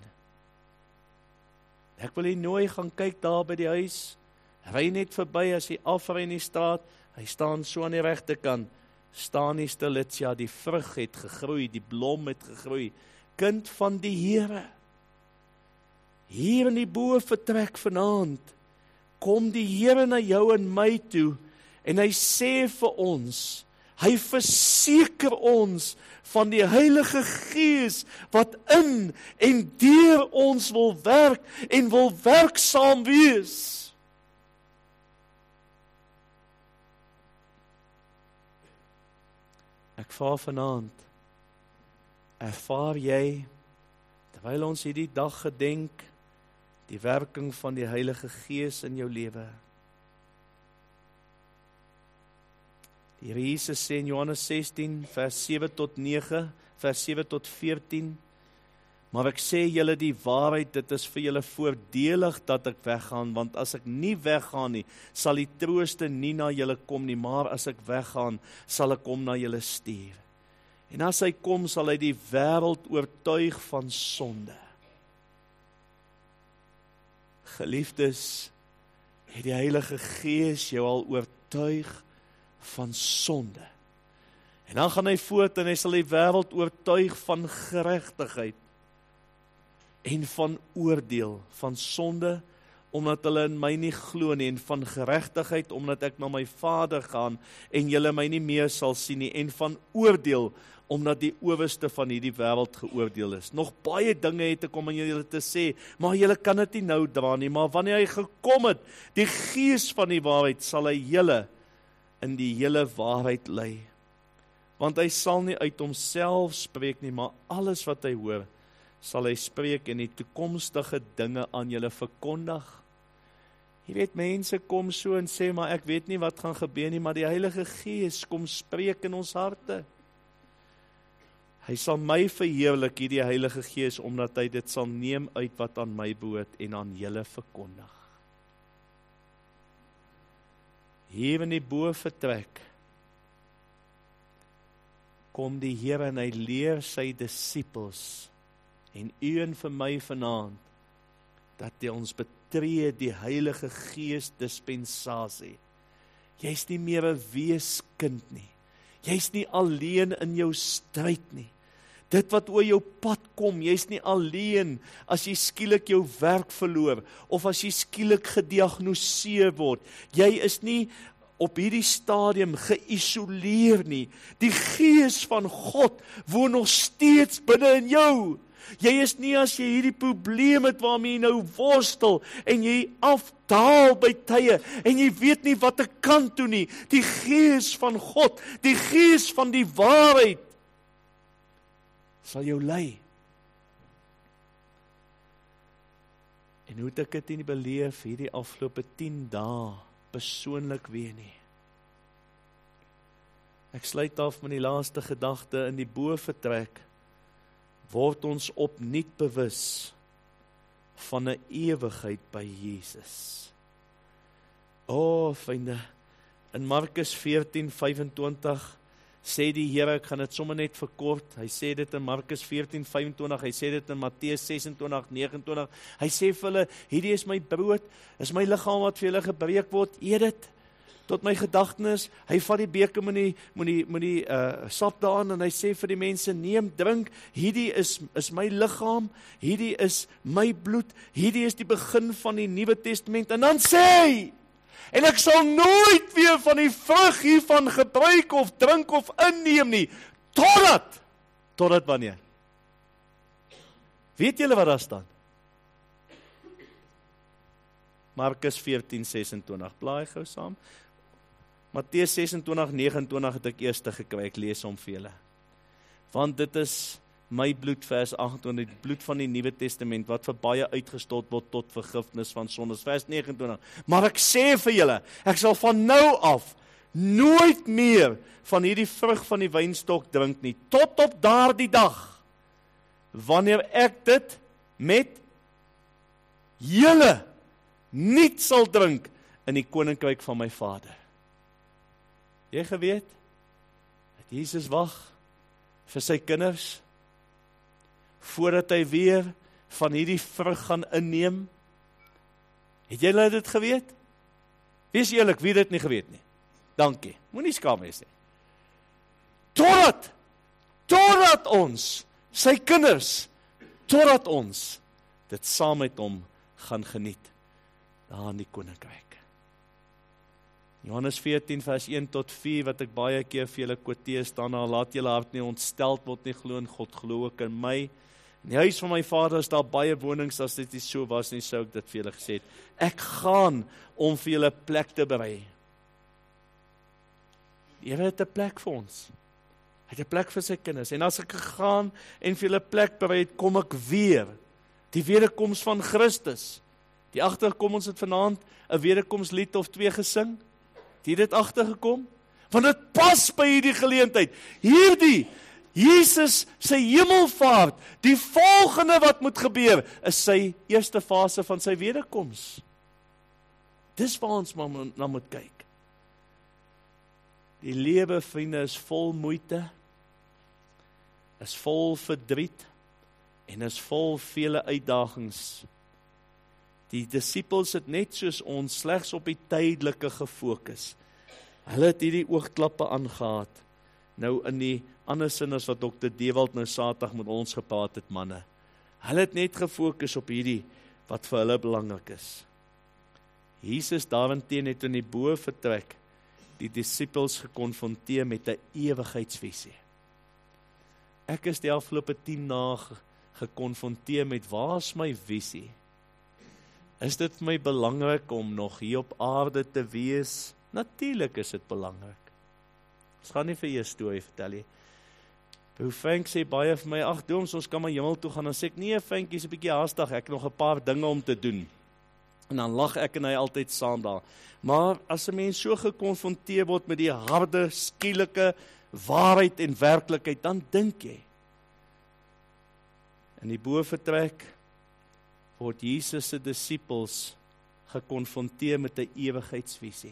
Ek wil jy nooi gaan kyk daar by die huis, ry net verby as jy afry in die straat, hy staan so aan die regterkant, staan die Strelitzia, die vrug het gegroei, die blom het gegroei, kind van die Here. Hier in die bo vertrek vanaand, kom die Here na jou en my toe, en hy sê vir ons, hy verseker ons van die Heilige Gees wat in en deur ons wil werk en wil werksaam wees. Ek vra vanaand, ervaar jy, terwyl ons hierdie dag gedenk, die werking van die Heilige Gees in jou lewe? Die Here Jesus sê in Johannes sestien, vers sewe tot nege, vers sewe tot veertien, Maar ek sê julle die waarheid, dit is vir julle voordelig dat ek weggaan, want as ek nie weggaan nie, sal die trooster nie na julle kom nie, maar as ek weggaan, sal ek hom na julle stuur. En as hy kom, sal hy die wêreld oortuig van sonde. Geliefdes, het die Heilige Gees jou al oortuig van sonde. En dan gaan hy voort en hy sal die wêreld oortuig van geregtigheid en van oordeel, van sonde, omdat hulle in my nie glo nie, en van geregtigheid, omdat ek na my Vader gaan, en julle my nie meer sal sien nie, en van oordeel, omdat die owerste van hierdie wêreld geoordeel is. Nog baie dinge het ek om aan julle te sê, maar julle kan dit nie nou dra nie, maar wanneer hy gekom het, die Gees van die waarheid, sal hy julle in die hele waarheid lei. Want hy sal nie uit homself spreek nie, maar alles wat hy hoor, sal hy spreek en die toekomstige dinge aan julle verkondig. Jy weet, mense kom so en sê, maar ek weet nie wat gaan gebeur nie, maar die Heilige Gees kom spreek in ons harte. Hy sal my verheerlik, hierdie Heilige Gees, omdat hy dit sal neem uit wat aan my behoort en aan julle verkondig. Hier in die bovertrek kom die Here en hy leer sy disippels en u en vir my vanaand dat hy ons betree die Heilige Gees dispensasie. Jy's nie meer 'n weeskind nie. Jy's nie alleen in jou stryd nie. Dit wat oor jou pad kom, jy's nie alleen as jy skielik jou werk verloor, of as jy skielik gediagnoseer word. Jy is nie op hierdie stadium geïsoleer nie. Die Gees van God woon nog steeds binne in jou. Jy is nie as jy hierdie probleem het waarmee jy nou worstel, en jy afdaal by tye, en jy weet nie wat ek kan doen nie. Die Gees van God, die Gees van die waarheid, sal jou lei. En hoe het ek dit nie beleef hierdie afgelope tien dae, persoonlik weer nie. Ek sluit af met die laaste gedagte in die bovertrek, word ons opnuut bewus van 'n ewigheid by Jesus. O, vriende, in Markus veertien vyf-en-twintig sê die Here, ek gaan dit sommer net verkort, hy sê dit in Markus veertien vyf-en-twintig, hy sê dit in Matteus ses-en-twintig nege-en-twintig, hy sê vir hulle, hierdie is my brood, is my liggaam wat vir julle gebreek word, eet dit, tot my gedagtenis, hy vat die beker met die, met die, met die uh, sap daarin, en hy sê vir die mense, neem, drink, hierdie is, is my liggaam, hierdie is my bloed, hierdie is die begin van die Nuwe Testament, en dan sê hy, en ek sal nooit weer van die vrug hiervan gebruik of drink of inneem nie, totdat, totdat wanneer? Weet julle wat daar staan? Markus veertien ses-en-twintig, blaai gou saam. Matteus ses-en-twintig nege-en-twintig het ek eerste gekry, ek lees hom vir julle. Want dit is my bloed, vers agt-en-twintig, die bloed van die Nuwe Testament, wat vir baie uitgestort word tot vergifnis van sondes, vers nege-en-twintig. Maar ek sê vir julle, ek sal van nou af nooit meer van hierdie vrug van die wynstok drink nie, tot op daardie dag, wanneer ek dit met julle niet sal drink in die koninkryk van my Vader. Jy geweet, dat Jesus wag vir sy kinders, voordat hy weer van hierdie vrug gaan inneem. Het julle dit geweet? Wees eerlik, wie dit nie geweet nie? Dankie, moenie skaam wees nie. Totdat, totdat ons, sy kinders, totdat ons dit saam met hom gaan geniet, daar in die koninkryk. Johannes veertien vers een tot vier, wat ek baie keer vir julle quoteer, staan daar, laat julle hart nie ontsteld word nie, glo in God, glo ook in my. In die huis van my Vader is daar baie wonings, as dit nie so was nie, sou ek dit vir julle gesê het. Ek gaan om vir julle plek te berei. Die Here het 'n plek vir ons. Hy het 'n plek vir sy kinders. En as ek gegaan en vir julle plek berei het, kom ek weer. Die wederkoms van Christus. Die agterkom ons het vanaand 'n wederkomslied of twee gesing. Die het dit agtergekom. Want dit pas by hierdie geleentheid. Hierdie, Jesus sy hemelvaart, die volgende wat moet gebeur, is sy eerste fase van sy wederkoms. Dis waar ons maar na moet kyk. Die lewe, vriende, is vol moeite, is vol verdriet, en is vol vele uitdagings. Die disippels het net soos ons slegs op die tydelike gefokus. Hulle het hierdie oogklappe aangehaat. Nou in die ander sin as wat dokter Dewald nou Saterdag met ons gepraat het, manne. Hulle het net gefokus op hierdie wat vir hulle belangrik is. Jesus daarenteen het in die bo vertrek die disippels gekonfronteer met 'n ewigheidsvisie. Ek is die afgelope tien dae gekonfronteer met waar is my visie? Is dit vir my belangrik om nog hier op aarde te wees? Natuurlik is dit belangrik. Ons gaan nie vir jou storie vertel nie. Hoe Frank sê baie vir my, ag Dooms, ons kan maar hemel toe gaan. Dan sê ek, nee Frank, is 'n bietjie haastig, ek het nog 'n paar dinge om te doen. En dan lag ek en hy altyd saam daar. Maar as 'n mens so gekonfronteer word met die harde, skielike waarheid en werklikheid, dan dink jy. In die bovertrek word Jesus se disippels gekonfronteer met 'n ewigheidsvisie.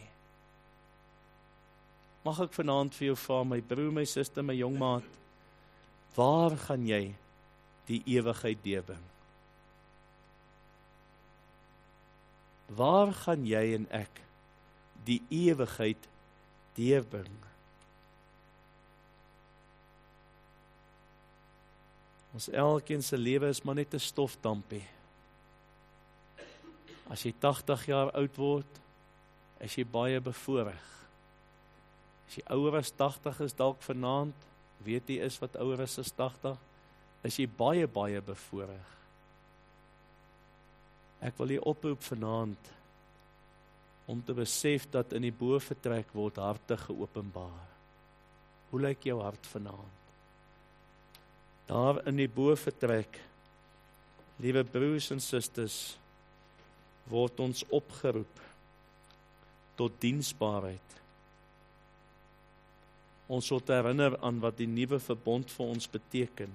Mag ek vanaand vir jou vra, my broer, my suster, my jongmaat, waar gaan jy die ewigheid deurbring? Waar gaan jy en ek die ewigheid deurbring? Ons elkeen se lewe is maar net 'n stofdampie. As jy tagtig jaar oud word, is jy baie bevoorreg. As jy ouer as tagtig is dalk vanaand, weet jy is wat ouer is as tagtig, is jy baie baie bevoorreg. Ek wil jy oproep vanaand om te besef dat in die bovertrek word harte geopenbaar. Hoe lyk jou hart vanaand? Daar in die bovertrek, liewe broers en susters, word ons opgeroep tot diensbaarheid. Ons word herinner aan wat die nuwe verbond vir ons beteken.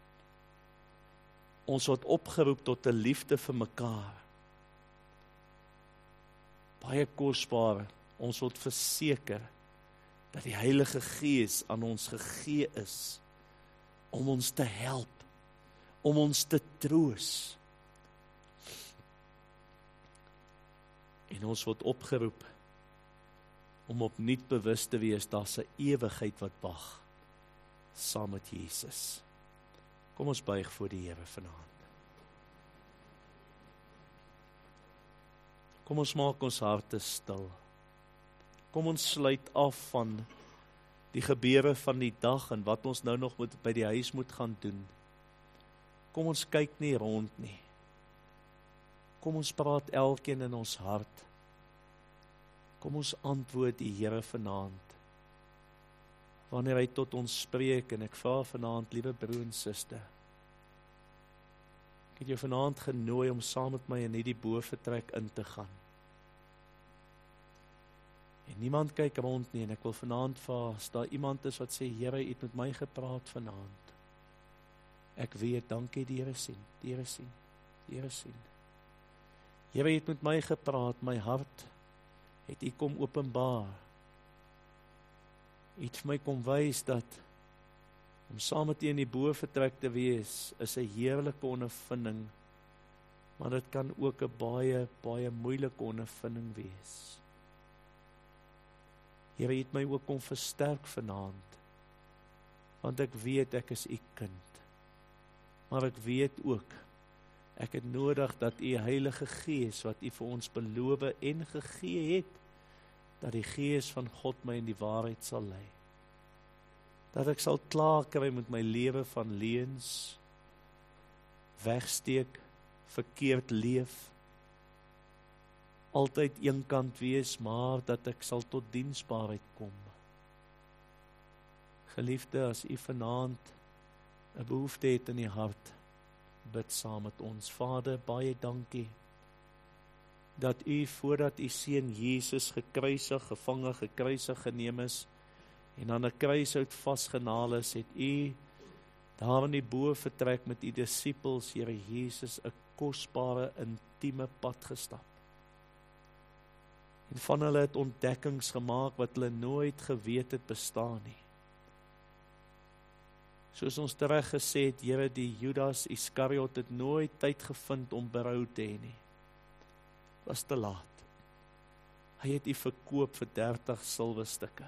Ons word opgeroep tot 'n liefde vir mekaar. Baie kosbaar, ons word verseker dat die Heilige Gees aan ons gegee is om ons te help, om ons te troos. En ons word opgeroep om opnuut bewus te wees, daar's 'n ewigheid wat wag saam met Jesus. Kom ons buig voor die Here vanaand. Kom ons maak ons harte stil. Kom ons sluit af van die gebeure van die dag en wat ons nou nog moet by die huis moet gaan doen. Kom ons kyk nie rond nie. Kom ons praat elkeen in ons hart. Kom ons antwoord die Here vanaand. Wanneer hy tot ons spreek, en ek vra vanaand, liewe broer en suster, ek het jou vanaand genooi om saam met my in hierdie bovertrek in te gaan. En niemand kyk rond nie, en ek wil vanaand vra, as daar iemand is wat sê, Here, u het met my gepraat vanaand. Ek weet, dankie, die Here sien, die Here sien, die Here sien. Here, u het met my gepraat, my hart het u kom openbaar. U het vir my kom wys dat om saam met u in die bovertrek te wees, is 'n heerlike ondervinding, maar dit kan ook 'n baie, baie moeilike ondervinding wees. Here, u het my ook kom versterk vanaand, want ek weet ek is u kind, maar ek weet ook, ek het nodig dat u Heilige Gees, wat u vir ons beloof en gegee het, dat die Gees van God my in die waarheid sal lei. Dat ek sal klaar kry met my lewe van leuns, wegsteek, verkeerd leef, altyd eenkant wees, maar dat ek sal tot diensbaarheid kom. Geliefde, as u vanaand 'n behoefte het in die hart, bid saam met ons. Vader, baie dankie, dat u voordat u seun Jesus gekruisig, gevange, gekruisig geneem is, en aan 'n kruishout vasgenaal is, het u daar in die bovertrek met die disippels, Here Jesus, 'n kosbare, intieme pad gestap. En van hulle het ontdekkings gemaak wat hulle nooit geweet het bestaan nie. Soos ons tereg gesê het, Here, die Judas Iskariot het nooit tyd gevind om berou te hê nie. Was te laat. Hy het U verkoop vir dertig silwerstukke.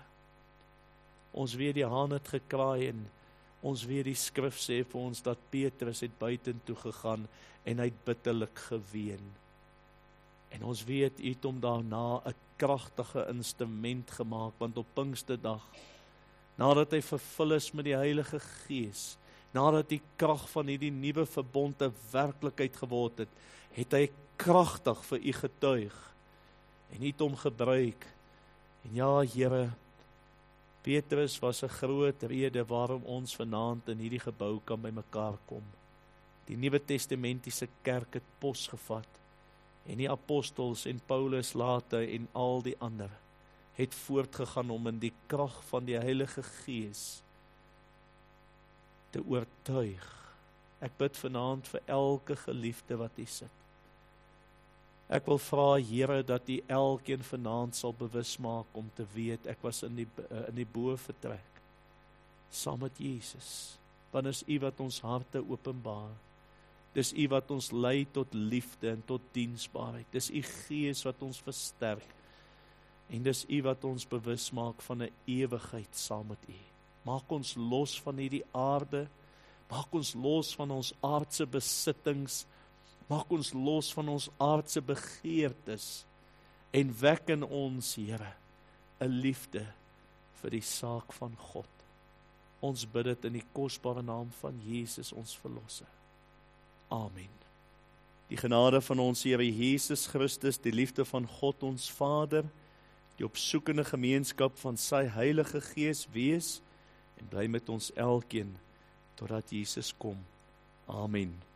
Ons weet die haan het gekraai en ons weet die skrif sê vir ons dat Petrus het buitentoe gegaan en hy het bitterlik geween. En ons weet U het hom daarna 'n kragtige instrument gemaak, want op Pinksterdag, nadat hy vervul is met die Heilige Gees, nadat die krag van hierdie nuwe verbond 'n werklikheid geword het, het hy kragtig vir U getuig en U het hom gebruik. En ja, Here, Petrus was 'n groot rede waarom ons vanaand in hierdie gebou kan bymekaar kom. Die Nuwe Testamentiese kerk het pos gevat en die apostels en Paulus later en al die ander het voortgegaan om in die krag van die Heilige Gees te oortuig. Ek bid vanaand vir elke geliefde wat hier sit. Ek wil vra, Here, dat U elkeen vanaand sal bewus maak om te weet, ek was in die, in die bovertrek, saam met Jesus. Want is U wat ons harte openbaar. Dis U wat ons lei tot liefde en tot diensbaarheid. Dis U Gees wat ons versterk. En dis U wat ons bewus maak van 'n ewigheid saam met U. Maak ons los van hierdie aarde. Maak ons los van ons aardse besittings. Maak ons los van ons aardse begeertes. En wek in ons, Here, 'n liefde vir die saak van God. Ons bid dit in die kosbare naam van Jesus, ons verlosser. Amen. Die genade van ons Here Jesus Christus, die liefde van God ons Vader, die opsoekende gemeenskap van sy Heilige Gees wees en bly met ons elkeen totdat Jesus kom. Amen.